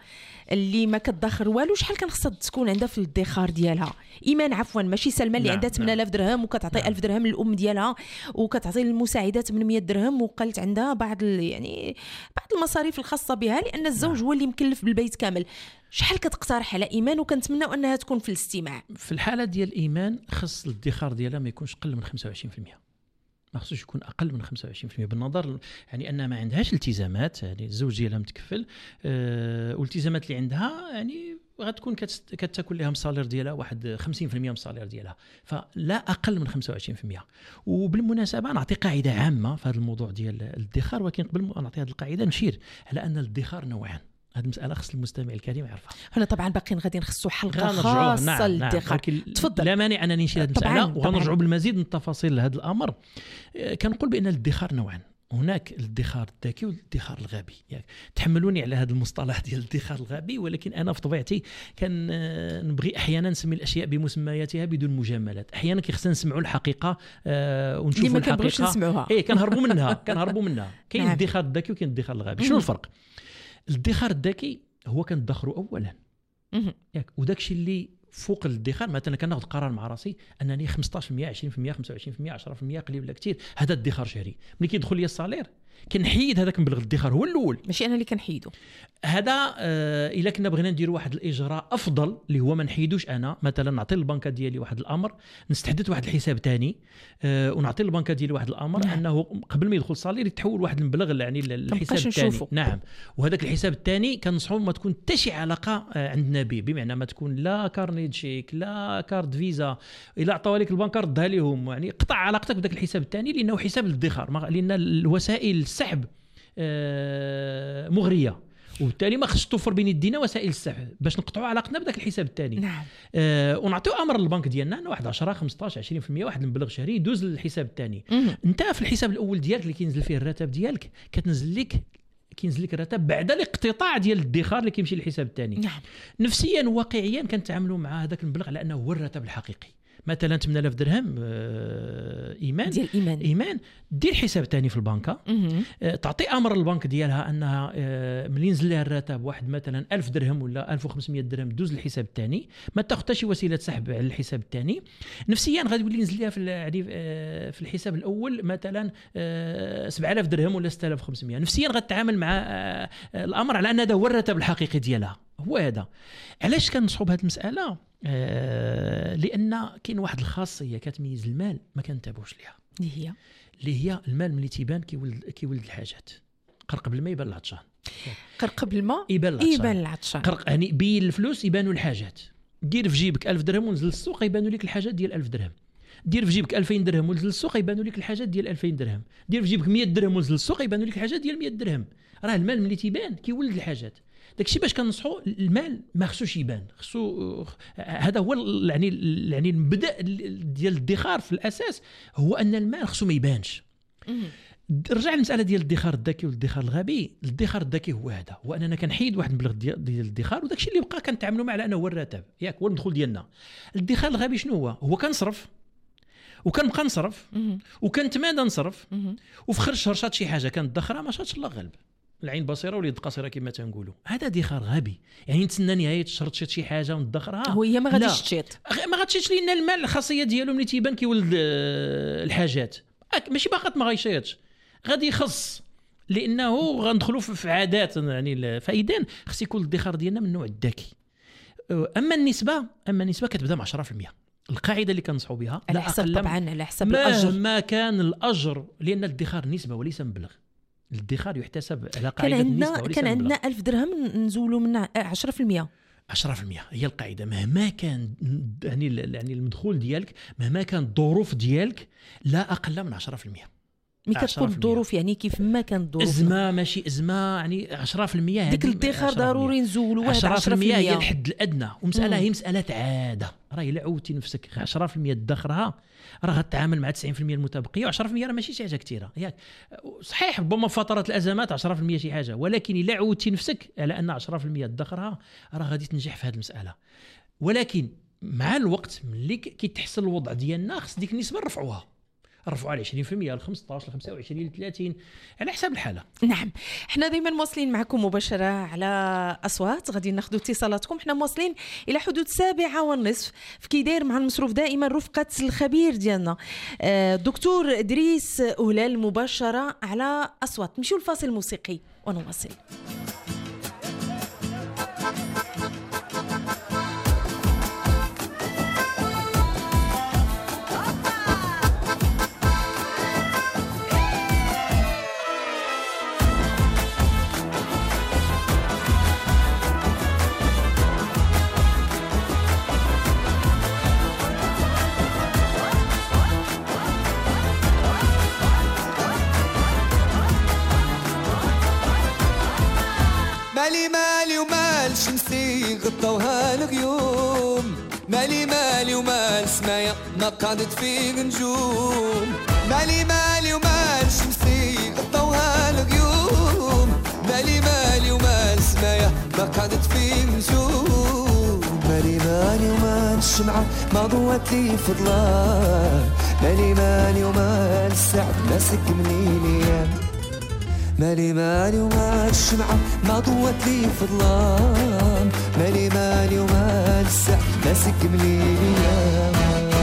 اللي ما كتدخر والو شحال كان خصها تكون عندها في الادخار ديالها؟ ايمان عفوا ماشي سلمى اللي نعم، عندها ثمانية آلاف درهم وكتعطي نعم. ألف درهم للام ديالها وكتعطي للمساعده ثمانمية درهم وقالت عندها بعض ال- يعني بعض المصاريف الخاصه بها لان الزوج هو اللي مكلف بالبيت كامل. شحال كتقترح على ايمان وكنتمناو انها تكون في الاستماع؟ في الحاله ديال ايمان خص الادخار ديالها ما يكونش اقل من خمسة وعشرين بالمئة، ما خصوش يكون اقل من خمسة وعشرين بالمئة بالنظر يعني انها ما عندهاش التزامات، يعني الزوج ديالها متكفل أه والالتزامات اللي عندها يعني غتكون كت- كتاكل لها الصالير ديالها واحد خمسين بالمئة من الصالير ديالها، فلا اقل من خمسة وعشرين بالمئة. وبالمناسبه نعطي قاعده عامه في هذا الموضوع ديال الادخار، ولكن قبل ما نعطي هذه القاعده نشير على ان الادخار نوعان. هذه المساله خص المستمع الكريم يعرفها. هنا طبعا باقيين غادي نخصو حلقه غنرجعوه، خاصه نعم، للادخار. نعم. تفضل. لا مانع انني نشير هذه طبعاً، المساله طبعاً. وغنرجعوا بالمزيد من التفاصيل لهذا الامر. آه، كنقول بان الادخار نوعان، هناك الادخار الذكي والادخار الغبي. يعني تحملوني على هذا المصطلح ديال الادخار الغبي، ولكن انا في طبيعتي كان آه، نبغي احيانا نسمي الاشياء بمسمياتها بدون مجاملات. احيانا كيخصنا نسمعوا الحقيقه آه، اللي ونشوفوا ما كنبغيوش الحقيقه نسمعوها. ايه كنهربوا منها كنهربوا منها. كاين نعم. الادخار الذكي وكاين الادخار الغبي. شنو مم. الفرق؟ الادخار الذكي هو كندخروا اولا مهم. ياك، وداك الشيء اللي فوق الادخار مثلا كناخذ قرار مع راسي انني خمسطاش بالمئة عشرين بالمئة خمسة وعشرين بالمئة عشرة بالمئة قليل ولا كثير، هذا ادخار شهري. ملي كيدخل لي الصالير كنحيد هذاك مبلغ الادخار هو الاول، ماشي انا اللي كنحيدو. هذا آه الا كنا بغينا نديروا واحد الاجراء افضل اللي هو ما نحيدوش، انا مثلا نعطي للبنكه ديالي واحد الامر نستحدث واحد الحساب ثاني آه ونعطي للبنكه ديالي واحد الامر نعم. انه قبل ما يدخل الصالير يتحول واحد المبلغ يعني الحساب مابقاش الثاني. نشوفو. نعم، وهذاك الحساب الثاني كنصحوا ما تكون حتى شي علاقه آه عندنا به، بمعنى ما تكون لا كارني شيك لا كارد فيزا، الا عطاوها لك البنك ردها لهم، يعني قطع علاقتك بداك الحساب الثاني لانه حساب الادخار، ما- لان الوسائل السحب آه مغريه، وبالتالي ما خصش توفر بين يدينا وسائل السحب باش نقطعوا علاقتنا بداك الحساب الثاني. نعم. آه ونعطيو امر للبنك ديالنا انه واحد عشرة خمسطاش عشرين بالمئة واحد المبلغ شهري يدوز للحساب الثاني. مهم. انت في الحساب الاول ديالك اللي كينزل فيه الراتب ديالك كتنزل لك كينزل لك الراتب بعد الاقتطاع ديال الادخار اللي كيمشي للحساب الثاني. نعم. نفسيا وواقعيا كنتعاملوا مع هذاك المبلغ على انه هو الراتب الحقيقي. مثلا ثمانية آلاف درهم آه ايمان ديال ايمان. ايمان دير حساب ثاني في البنكه، مهم. آه، تعطي امر للبنك ديالها انها آه، ملي ينزل لها الراتب واحد مثلا ألف درهم ولا ألف وخمسمئة درهم دوز للحساب الثاني، ما تاخذ حتى شي وسيله سحب على الحساب الثاني. نفسيا غادي يولي ينزل لها في ال- يعني آه، في الحساب الاول مثلا آه، سبعة آلاف درهم ولا ستة آلاف وخمسمئة. نفسيا غتتعامل مع آه، آه، الامر على ان هذا هو الراتب الحقيقي ديالها، هو هذا. علاش كنصحوا بهذه المساله؟ آه، لان كاين واحد الخاصيه كتميز المال ما كنتابعوش ليها، اللي هي اللي هي المال ملي تيبان كيولد كيولد الحاجات. قرق قبل ما يبان العطشان، قر قبل ما يبان العطشان. يبان العطشان. قرق يعني بين الفلوس يبانوا الحاجات. دير في جيبك ألف درهم ونزل السوق يبانوا لك الحاجات ديال ألف درهم. دير في جيبك ألفين درهم ونزل السوق يبانوا لك الحاجات ديال ألفين درهم. دير في جيبك مئة درهم ونزل السوق يبانوا لك الحاجات ديال مئة درهم. راه المال ملي تيبان كيولد الحاجات. داكشي باش كنصحوا المال ما خصوش يبان، خصو هذا هو ال- يعني ال- يعني المبدا ديال الادخار في الاساس هو ان المال خصو ما يبانش. مهم. رجع للمساله ديال الادخار الذكي والادخار الغبي. الادخار الذكي هو هذا، هو اننا كنحيد واحد المبلغ ديال ديال الادخار وداك الشيء اللي بقى كنتعاملوا معه على انه هو الراتب ياك، هو المدخول ديالنا. الادخار الغبي شنو هو؟ هو كنصرف وكنبقى نصرف مهم. وكنتمادى نصرف، مهم. وفي خرج شرشات شي حاجه كندخرها ما شاتش الله غالب، العين بصيره واليد قصيره كما تنقولوا. هذا ادخار غبي، يعني نتسنى نهايه الشهر تشيط شي حاجه وندخرها. هو هي ما غاديش لا. تشيط. أخ- ما غاتشيطش لان المال الخاصيه ديالو ملي تيبان كيولد آه، الحاجات. أك- ماشي باقات ما غيشيطش، غادي يخص لانه غندخلوا في في عادات يعني ال- فاذا خص يكون الادخار ديالنا من النوع الذكي. أه، اما النسبه اما النسبه كتبدا مع عشرة بالمئة. القاعده اللي كنصحوا بها على لا حسب أقل من- طبعا على حسب الاجر. مهما كان الاجر، لان الادخار نسبه وليس مبلغ. الادخار يحتسب على كان قاعده النسبه عندنا وليس كان مبلغ. عندنا ألف درهم نزولوا منها عشرة بالمئة. عشرة بالمئة هي القاعده، مهما كان يعني ال- يعني المدخول ديالك، مهما كان الظروف ديالك، لا اقل من عشرة بالمئة. ملي كتكون عشرة بالمئة. الظروف يعني كيف ما كانت الظروف ازمه ماشي ازمه، يعني عشرة بالمئة ديك هذه الادخار عشرة بالمئة. ضروري نزولوا واحد عشرة عشرة بالمئة هي بالمئة. الحد الادنى، ومساله مم. هي مساله عاده. راه الا عودتي نفسك عشرة بالمئة تدخرها راه غتعامل مع تسعين بالمئة المتبقيه، و10% راه ماشي شي حاجه كثيره ياك. صحيح ربما فترات الازمات عشرة بالمئة شي حاجه، ولكن الا عودتي نفسك على ان عشرة بالمئة تدخرها راه غادي تنجح في هذه المساله. ولكن مع الوقت ملي كيتحسن الوضع ديالنا خص ديك النسبه نرفعوها. نرفعوا على عشرين بالمئة ل خمسطاش ل خمسة وعشرين ل ثلاثين على حسب الحاله. نعم، احنا دائما مواصلين معكم مباشره على اصوات، غادي ناخذوا اتصالاتكم. احنا مواصلين الى حدود سابعة والنصف في كيداير مع المصروف دائما رفقه الخبير ديالنا الدكتور ادريس أهلال مباشره على اصوات. نمشيو الفاصل موسيقي ونواصل. مالي مالي ومال شمسي غطوها الغيوم، مالي مالي ومال سمايا ما قعدت فيه نجوم، مالي مالي ومال شمسي غطوها الغيوم، مالي مالي ومال سمايا ما قعدت فيه نجوم، مالي مالي ومال الشمعة ما ضوت لي في ظلام، مالي مالي ومال السعد ماسك مني، مالي مالي ومال الشمعة ما ضوت لي في ظلام، مالي مالي ومال السعد ماسك مليلي.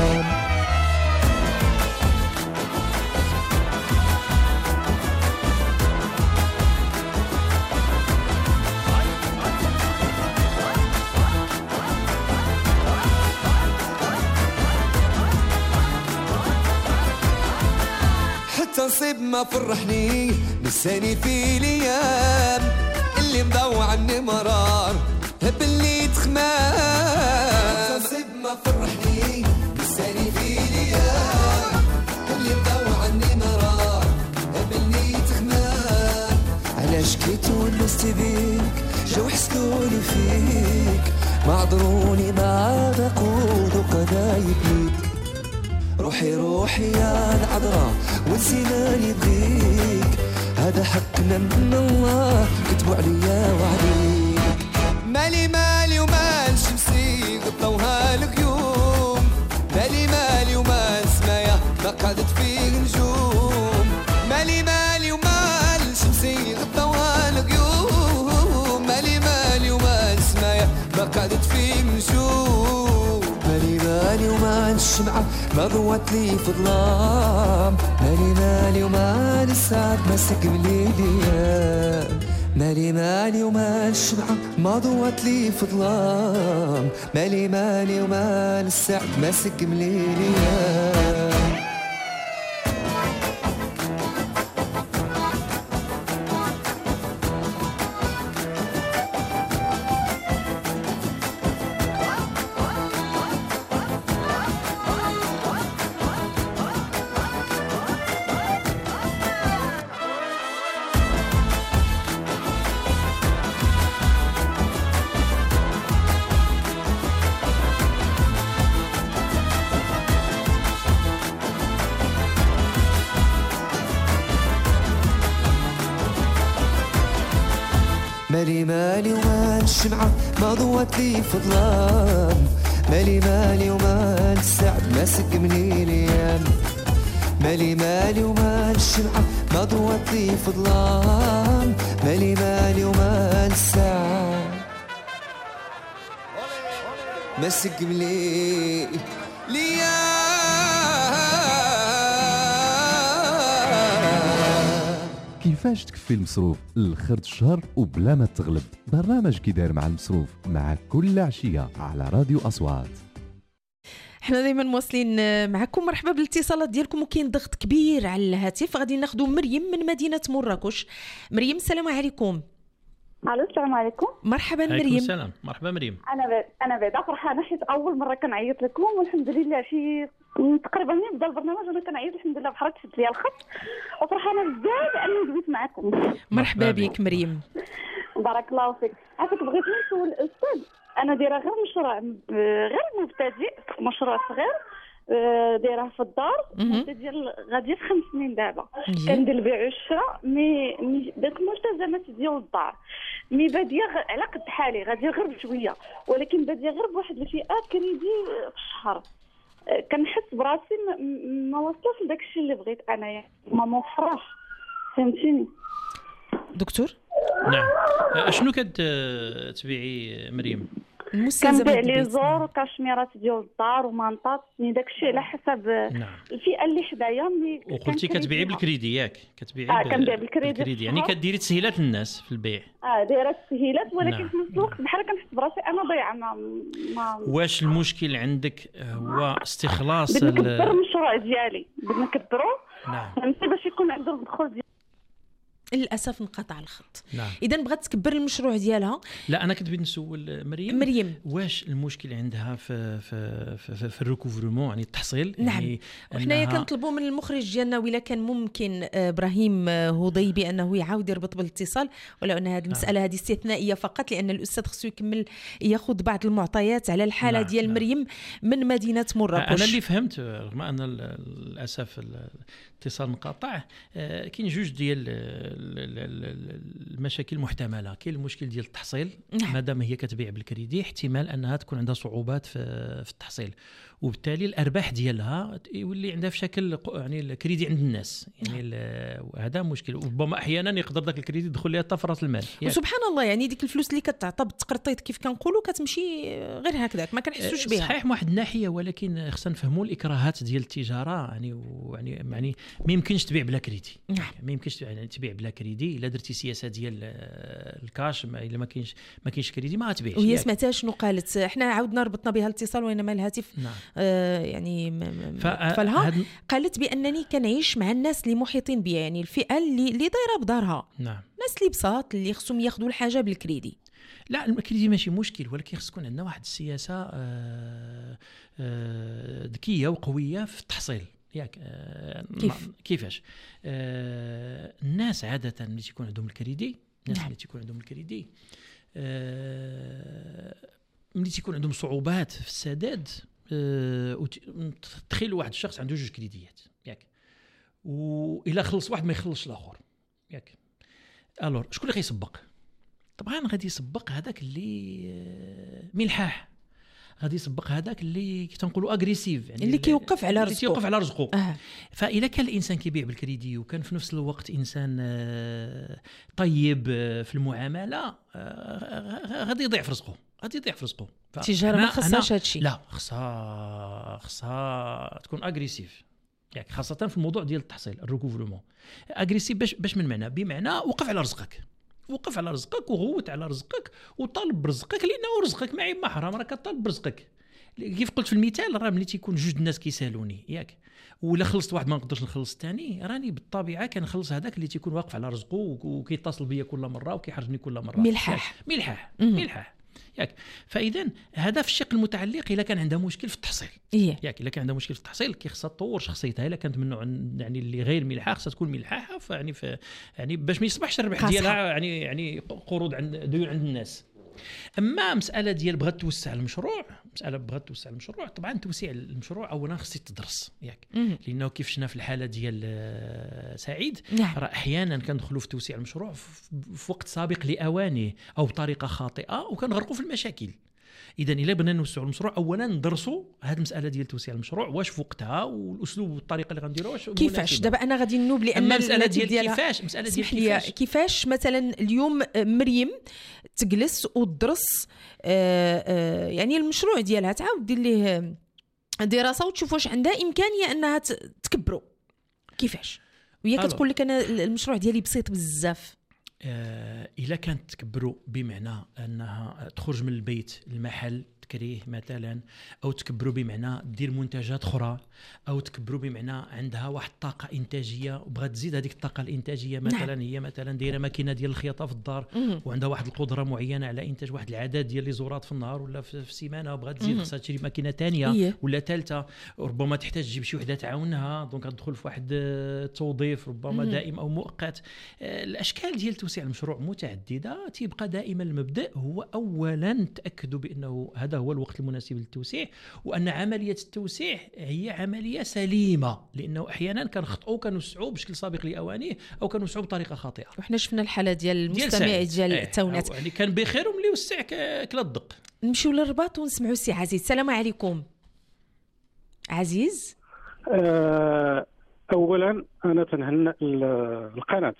تنصيب ما فرحني نساني في الايام اللي مضوع عني مرار باللي تخمام، تنصيب ما فرحني نساني في الايام اللي مضوع عني مرار باللي تخمام، علاش كي تونست بيك جاو حسدوني فيك ما عذروني ما ذاقوا قضايق ليك، روحي روحي يا العذراء ونسيناني بغيك، هذا حقنا من الله كتبوا عليا وعليك، مالي مالي ومال شمسي غطوها الغيوم، مالي مالي ومال سمايا ما قعدت فيه نجوم، مالي مالي ومال شمسي غطوها الغيوم، مالي مالي ومال سمايا ما قعدت فيه نجوم، مالي مالي ومال الشمعة ما ضوت لي في ظلام، مالي مالي ومال السعد ماسك بليلي، مالي مالي ومال الشمعة ما ضوت لي في ظلام، مالي مالي ومال السعد ماسك بليلي. مالي مالي ومال الشمعة ما ضوت لي في ظلام، مالي مالي ومال السعد ماسك مني الايام، مالي مالي ومال الشمعة ما ضوت لي في ظلام، مالي مالي ومال السعد ماسك مني الايام. كيفاش تكفي المصروف لخرج الشهر وبلا ما تغلب؟ برنامج كيداير مع المصروف مع كل عشية على راديو أصوات. احنا دائما مواصلين معكم، مرحبا بالاتصالات ديالكم، وكاين ضغط كبير على الهاتف. غادي ناخذوا مريم من مدينة مراكش. مريم السلام عليكم. الو السلام عليكم. مرحبا مريم. عليكم السلام. مرحبا مريم. انا ب... انا بعدا فرحانه حيت اول مره كنعيط لكم والحمد لله شي تقريبا من بدا البرنامج وانا كنعيط الحمد لله بحال شد ليا الخط وفرحانه بزاف اني دويت معكم. مرحبا بك مريم. بارك الله فيك. عافاك بغيت نسول الاستاذ، انا دايره غير مشروع غير مبتدئ، مشروع صغير دايره في الدار ديال غادي في خمس سنين دابا. كندير البيع والشراء مي داك الملتزمات ديال الدار مي باديه على قد حالي، غادي غير بشويه ولكن باديه غير بواحد الفئه كريدي في الشهر. كنحس براسي ما وصلش لداك الشيء اللي بغيت انا، يعني ما موفراش، فهمتيني دكتور؟ نعم. اشنو كتبيعي مريم؟ كنبيع لي زور وكاشميرات ديال الدار ومانطات، يعني داك الشيء على حسب نعم. الفئه اللي حدايا. وقلتي كتبيعي بالكريدي ياك؟ كتبيعي اه كنبيع بالكريدي, بالكريدي. يعني كديري تسهيلات للناس في البيع. اه دايره تسهيلات، ولكن نعم. في نفس الوقت بحال كنحس براسي انا ضيعه. ما, ما واش المشكل عندك هو استخلاص بدنا نكبر المشروع ديالي، بدنا نكبرو نعم فهمتي باش يكون عنده الدخول ديالي. للاسف انقطع الخط. نعم. اذا بغات تكبر المشروع ديالها. لا انا كنت بغيت نسول مريم مريم واش المشكل عندها في في في, في الريكوفرمون، يعني التحصيل. نعم. يعني وحنايا كنطلبوا من المخرج ديالنا ولا كان ممكن ابراهيم هضيبي انه يعاود يربط بالاتصال، ولو ان هذه المساله هذه استثنائيه فقط، لان الاستاذ خصو يكمل ياخذ بعض المعطيات على الحاله نعم. ديال نعم. مريم من مدينه مراكش. انا اللي فهمت رغم ان للاسف الاتصال انقطع، كاين جوج ديال المشاكل محتمله. كاين المشكل ديال التحصيل. نعم. مادام هي كتبيع بالكريدي احتمال انها تكون عندها صعوبات في في التحصيل، وبالتالي الارباح ديالها يولي عندها في شكل يعني الكريدي عند الناس، يعني هذا مشكل. ربما احيانا يقدر ذاك الكريدي يدخل لها حتى في راس المال. وسبحان الله يعني ديك الفلوس اللي كتعطى بالتقرطيط كيف كنقولوا كتمشي غير هكذاك، ما كنحسوش بها. صحيح من واحد الناحيه، ولكن خصنا نفهموا الاكراهات ديال التجاره. يعني ويعني يعني ما يمكنش تبيع بلا كريدي. نعم. ما يمكنش يعني تبيع بلا كريدي. الا درتي سياسه ديال الكاش، الا ما كاينش ما كاينش كريدي ما غتبيعش. وهي سمعتها شنو قالت؟ احنا عاودنا ربطنا بها الاتصال وانما الهاتف نعم. آه يعني فلها هد... قالت بانني كنعيش مع الناس اللي محيطين بيا، يعني الفئه اللي اللي دايره بدارها. نعم. الناس اللي بساط اللي خصهم ياخذوا الحاجه بالكريدي. لا الكريدي ماشي مشكل، ولكن خص تكون عندنا واحد السياسه آه آه ذكيه وقويه في التحصيل. ياك آه كيف كيفاش آه الناس عاده اللي تيكون عندهم الكريدي، الناس نعم. اللي تيكون عندهم الكريدي آه ملي تيكون عندهم صعوبات في السداد، أه تخيل واحد الشخص عنده جوج كريديات ياك، والا خلص واحد ما يخلصش الاخر ياك. الور شكون اللي غيسبق؟ طبعا غادي يسبق هذاك اللي ملحاح، غادي يسبق هذاك اللي تنقولوا اغريسيف، يعني اللي كيوقف على رزقه، كيوقف على رزقه. آه. فاذا كان الانسان كيبيع بالكريدي وكان في نفس الوقت انسان طيب في المعامله، غادي يضيع في رزقه، غادي يضيع في رزقه. التجاره ما خصهاش هادشي. لا خصها خصها تكون اغريسيف ياك، خاصه في الموضوع ديال التحصيل الريكوفرمون. اغريسيف باش باش من معنى؟ بمعنى وقف على رزقك، وقف على رزقك وغوت على رزقك وطالب برزقك، لانه رزقك ما عيب ما حرام، راك طالب برزقك. كيف قلت في المثال، راه ملي تيكون جوج الناس كيسالوني ياك، ولا خلصت واحد ما نقدرش نخلص الثاني، راني بالطبيعه كنخلص هذاك اللي تيكون واقف على رزقه وكيتصل بيا كل مره وكيحرجني كل مره. ملحاح ملحاح ملحاح ياك. فاذا هذا في الشق المتعلق الا كان عندها مشكل في التحصيل. إيه؟ ياك الا كان عندها مشكل في التحصيل كيخصها تطور شخصيتها. الا كانت من نوع يعني اللي غير ملحاح خصها تكون ملحاحه، فيعني يعني باش ما يصبحش الربح ديالها يعني يعني قروض عند ديون عند الناس. اما مساله ديال بغات توسع المشروع، مساله بغات توسع المشروع، طبعا توسيع المشروع اولا خصك تدرس ياك، لانه كيف شفنا في الحاله ديال سعيد، نعم. راه احيانا كندخلوا في توسيع المشروع في وقت سابق لاوانه او بطريقه خاطئه وكنغرقوا في المشاكل. اذا الا بغينا نوسعوا المشروع اولا ندرسوا هذه المساله ديال توسيع المشروع، واش في وقتها والاسلوب والطريقه اللي غنديروها واش كيفاش. دابا انا غادي نوب لان المساله ديال كيفاش، مساله ديال كيفاش كيفاش مثلا اليوم مريم تجلس وتدرس آآ آآ يعني المشروع ديالها، تعاود دير ليه دراسه وتشوف واش عندها امكانيه انها تكبروا كيفاش، وهي كتقول لك انا المشروع ديالي بسيط بزاف. آه إلا كانت تكبروا بمعنى أنها تخرج من البيت المحل تكريه مثلا، أو تكبروا بمعنى دير منتجات أخرى، أو تكبروا بمعنى عندها واحد الطاقة إنتاجية وبغات تزيد هذيك الطاقة الإنتاجية، مثلا هي مثلا دايرة ماكينة ديال الخياطة في الدار وعندها واحد القدرة معينة على إنتاج واحد العدد ديال لي زورات في النهار ولا في السيمانة، وبغات تزيد خصها تشري ماكينة ثانية ولا ثالثة، ربما تحتاج تجيب شي وحدة تعاونها، دونك تدخل في واحد التوظيف ربما دائم أو مؤقت. الأشكال ديال توسيع المشروع متعددة، تيبقى دائما المبدأ هو أولا تأكدوا بأنه هذا هو الوقت المناسب للتوسيع، وأن عملية التوسيع هي عملية سليمة، لأنه أحيانا كنخطئوا كنوسعوا بشكل سابق لأوانيه أو كنوسعوا بطريقة خاطئة. وحنا شفنا الحالة ديال المستمع ديال التونات يعني كان بخير وملي وسع كلا الدق. نمشيو للرباط ونسمعوا السي عزيز. السلام عليكم. عزيز. أه اولا انا تنهنئ القناه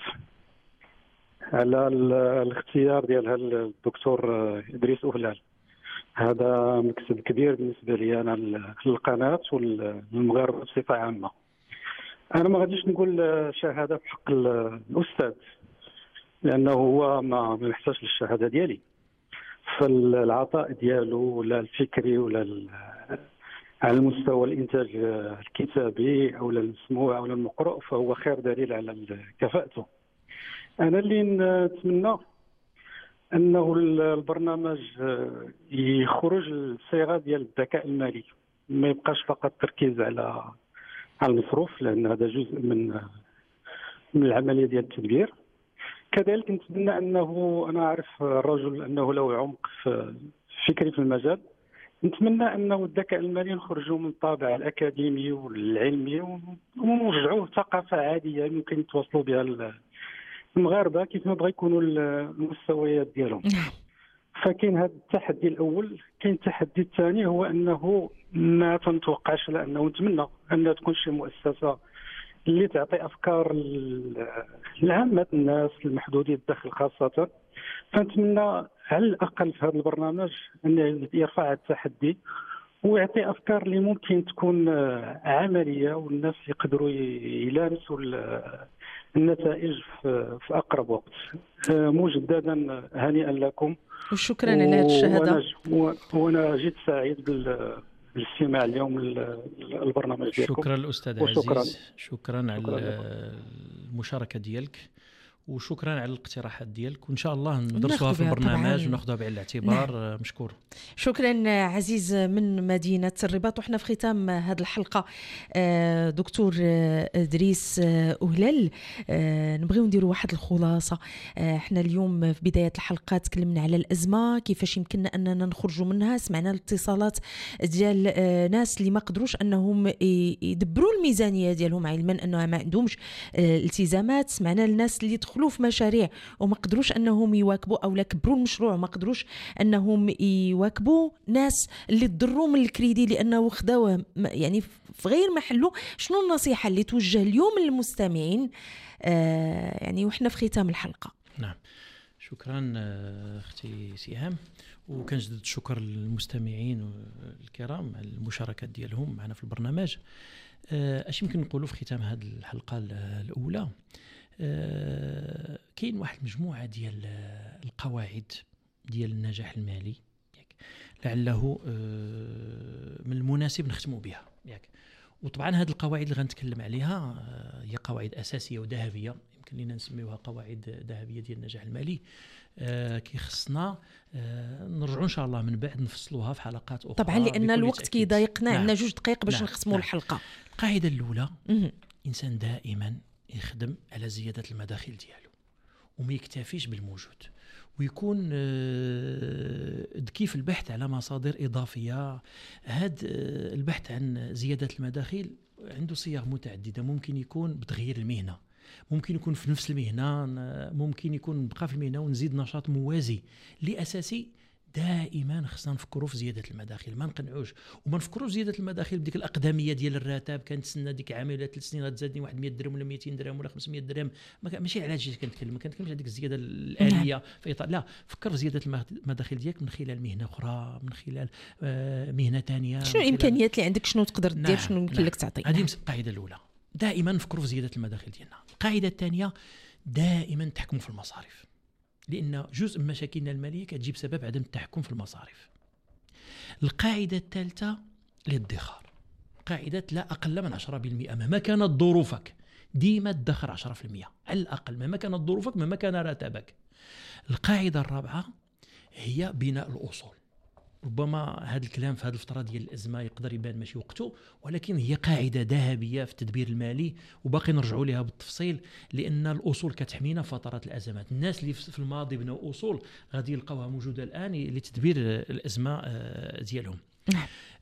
على الاختيار ديالها الدكتور ادريس أهلال. هذا مكسب كبير بالنسبه لي انا للقناه والمغاربه بصفه عامه. انا ما غاديش نقول شهاده في حق الاستاذ لانه هو ما ما يحتاجش للشهاده ديالي، فالعطاء ديالو ولا الفكري ولا على مستوى الانتاج الكتابي او المسموع او المقروء فهو خير دليل على كفاءته. انا اللي نتمنى انه البرنامج يخرج الصيغه ديال الذكاء المالي، ما يبقاش فقط تركيز على على المصروف لان هذا جزء من من العمليه ديال التدبير. كذلك نتمنى انه انا اعرف الرجل انه له عمق في فكري في المجال، نتمنى انه الذكاء المالي نخرجوا من الطابع الاكاديمي والعلمي ونرجعوه ثقافه عاديه ممكن يتواصلوا بها المغاربه كيف ما بغا يكونوا المستويات ديالهم. فكاين هذا التحدي الاول. كاين التحدي الثاني هو انه ما تنتوقعش لانه نتمنى ان تكون شي مؤسسه اللي تعطي افكار لعامه الناس المحدودي الدخل خاصه. فنتمنى على الاقل في هذا البرنامج انه يرفع التحدي ويعطي افكار اللي ممكن تكون عمليه والناس يقدروا يلامسوا النتائج في اقرب وقت. مجددا هنيئا لكم وشكرا على هذه الشهاده. وانا جيت سعيد بالاستماع اليوم البرنامج ديالكم. شكرا الاستاذ عزيز، شكرا على المشاركه ديالك وشكرا على الاقتراحات ديالك، وان شاء الله ندرسوها في البرنامج وناخذها بعين الاعتبار. نعم. مشكور. شكرا عزيز من مدينه الرباط. وحنا في ختام هذه الحلقه دكتور ادريس أهلال نبغيو نديروا واحد الخلاصه. احنا اليوم في بدايه الحلقه تكلمنا على الازمه كيفاش يمكننا اننا نخرجوا منها، سمعنا الاتصالات ديال ناس اللي ما قدروش انهم يدبروا الميزانيه ديالهم علما انه ما عندهمش التزامات، سمعنا الناس اللي دخلوا في مشاريع وما قدروش انهم يواكبوا او لا كبروا المشروع وما قدروش انهم يواكبوا، ناس اللي تضروا من الكريدي لانه خداوه يعني في غير محله. شنو النصيحه اللي توجه اليوم للمستمعين آه يعني وحنا في ختام الحلقه؟ نعم شكرا اختي سهام، وكنجدد الشكر للمستمعين الكرام على المشاركات ديالهم معنا في البرنامج. اش يمكن نقولوا في ختام هذه الحلقه الاولى؟ أه كاين واحد المجموعه ديال القواعد ديال النجاح المالي ياك لعله أه من المناسب نختموا بها ياك. وطبعا هذه القواعد اللي غنتكلم عليها أه هي قواعد اساسيه وذهبيه، يمكن لنا نسميوها قواعد ذهبيه ديال النجاح المالي. أه كي خصنا أه نرجعوا ان شاء الله من بعد نفصلوها في حلقات اخرى طبعا لان الوقت كيضايقنا. نعم. عندنا جوج دقائق باش نعم. نختموا نعم. الحلقه. القاعده الاولى الانسان دائما يخدم على زيادة المداخل ديالو وما يكتفيش بالموجود، ويكون ذكي في البحث على مصادر إضافية. هذا البحث عن زيادة المداخل عنده صيغ متعددة، ممكن يكون بتغيير المهنة، ممكن يكون في نفس المهنة، ممكن يكون نبقى في المهنة ونزيد نشاط موازي. لأساسي دائما خصنا نفكروا في زياده المداخل، ما نقنعوش وما نفكروا في زياده المداخل بديك الاقدميه ديال الراتب. كنتسنى ديك عام ولا ثلاث سنين غتزادني واحد مية درهم ولا مئتين درهم ولا خمسمية درهم. ماشي على هادشي كنتكلم، ما كنتكلمش على ديك الزياده الاليه في اطار، لا، فكر في زياده المداخل ديالك من خلال مهنه اخرى، من خلال آه مهنه ثانيه. شنو الامكانيات اللي عندك، شنو تقدر دير، شنو يمكن لك تعطي. هذه القاعده الاولى، دائما نفكروا في زياده المداخل ديالنا. القاعده الثانيه، دائما تحكموا في المصاريف، لأن جزء من مشاكلنا المالية كتجيب سبب عدم التحكم في المصاريف. القاعدة الثالثة الادخار، قاعدة لا أقل من عشرة بالمئة مهما كانت ظروفك، ديما ادخر عشرة بالمئة على الأقل مهما كانت ظروفك، مهما كان راتبك. القاعدة الرابعة هي بناء الأصول. ربما هذا الكلام في هذه الفترة ديال الأزمة يقدر يبان ماشي وقته، ولكن هي قاعدة ذهبية في التدبير المالي وباقي نرجعوا لها بالتفصيل، لأن الأصول كتحمينا في فترات الأزمات. الناس اللي في الماضي بنوا أصول غادي يلقاوها موجودة الآن لتدبير الأزمة ديالهم.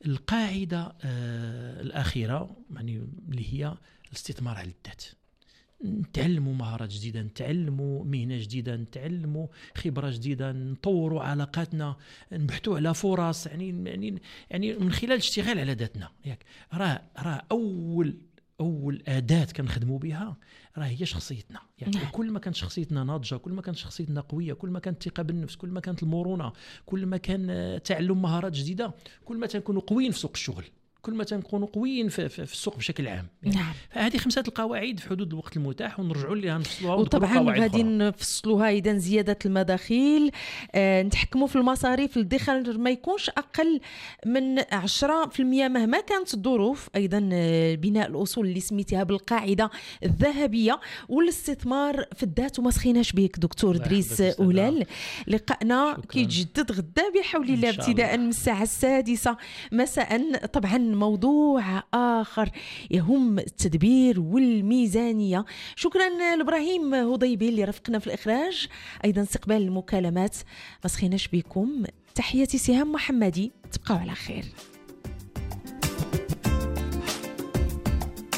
القاعدة الأخيرة يعني اللي هي الاستثمار على الذات، نتعلموا مهارات جديده، نتعلموا مهنه جديده، نتعلموا خبره جديده، نطوروا علاقاتنا، نبحثوا على فرص، يعني يعني يعني من خلال الاشتغال على ذاتنا. ياك راه راه اول اول اداه كنخدموا بها راه هي شخصيتنا. يعني نعم. كل ما كانت شخصيتنا ناضجه، كل ما كانت شخصيتنا قويه، كل ما كانت الثقه بالنفس، كل ما كانت المرونه، كل ما كان تعلم مهارات جديده، كل ما تنكونوا قويين في سوق الشغل، كل ما تنكونوا قويين في, في, في السوق بشكل عام. يعني نعم. فهذه خمسه القواعد في حدود الوقت المتاح، ونرجعوا لها نفصلوها. وطبعا غادي نفصلوها اذا زياده المداخيل، آه نتحكموا في المصاريف، الادخار ما يكونش اقل من عشرة بالمئة مهما كانت الظروف. ايضا آه بناء الاصول اللي سميتها بالقاعده الذهبيه، والاستثمار في الذات. وما سخيناش بك دكتور دريس أولال. لقاءنا كيتجدد غدا بحول الله ابتداء من الساعه السادسه مساء. طبعا موضوع آخر يهم التدبير والميزانية. شكرا لإبراهيم هضيبي اللي رافقنا في الإخراج، أيضا استقبال المكالمات. ما سخيناش بكم. تحياتي سهام محمدي، تبقوا على خير.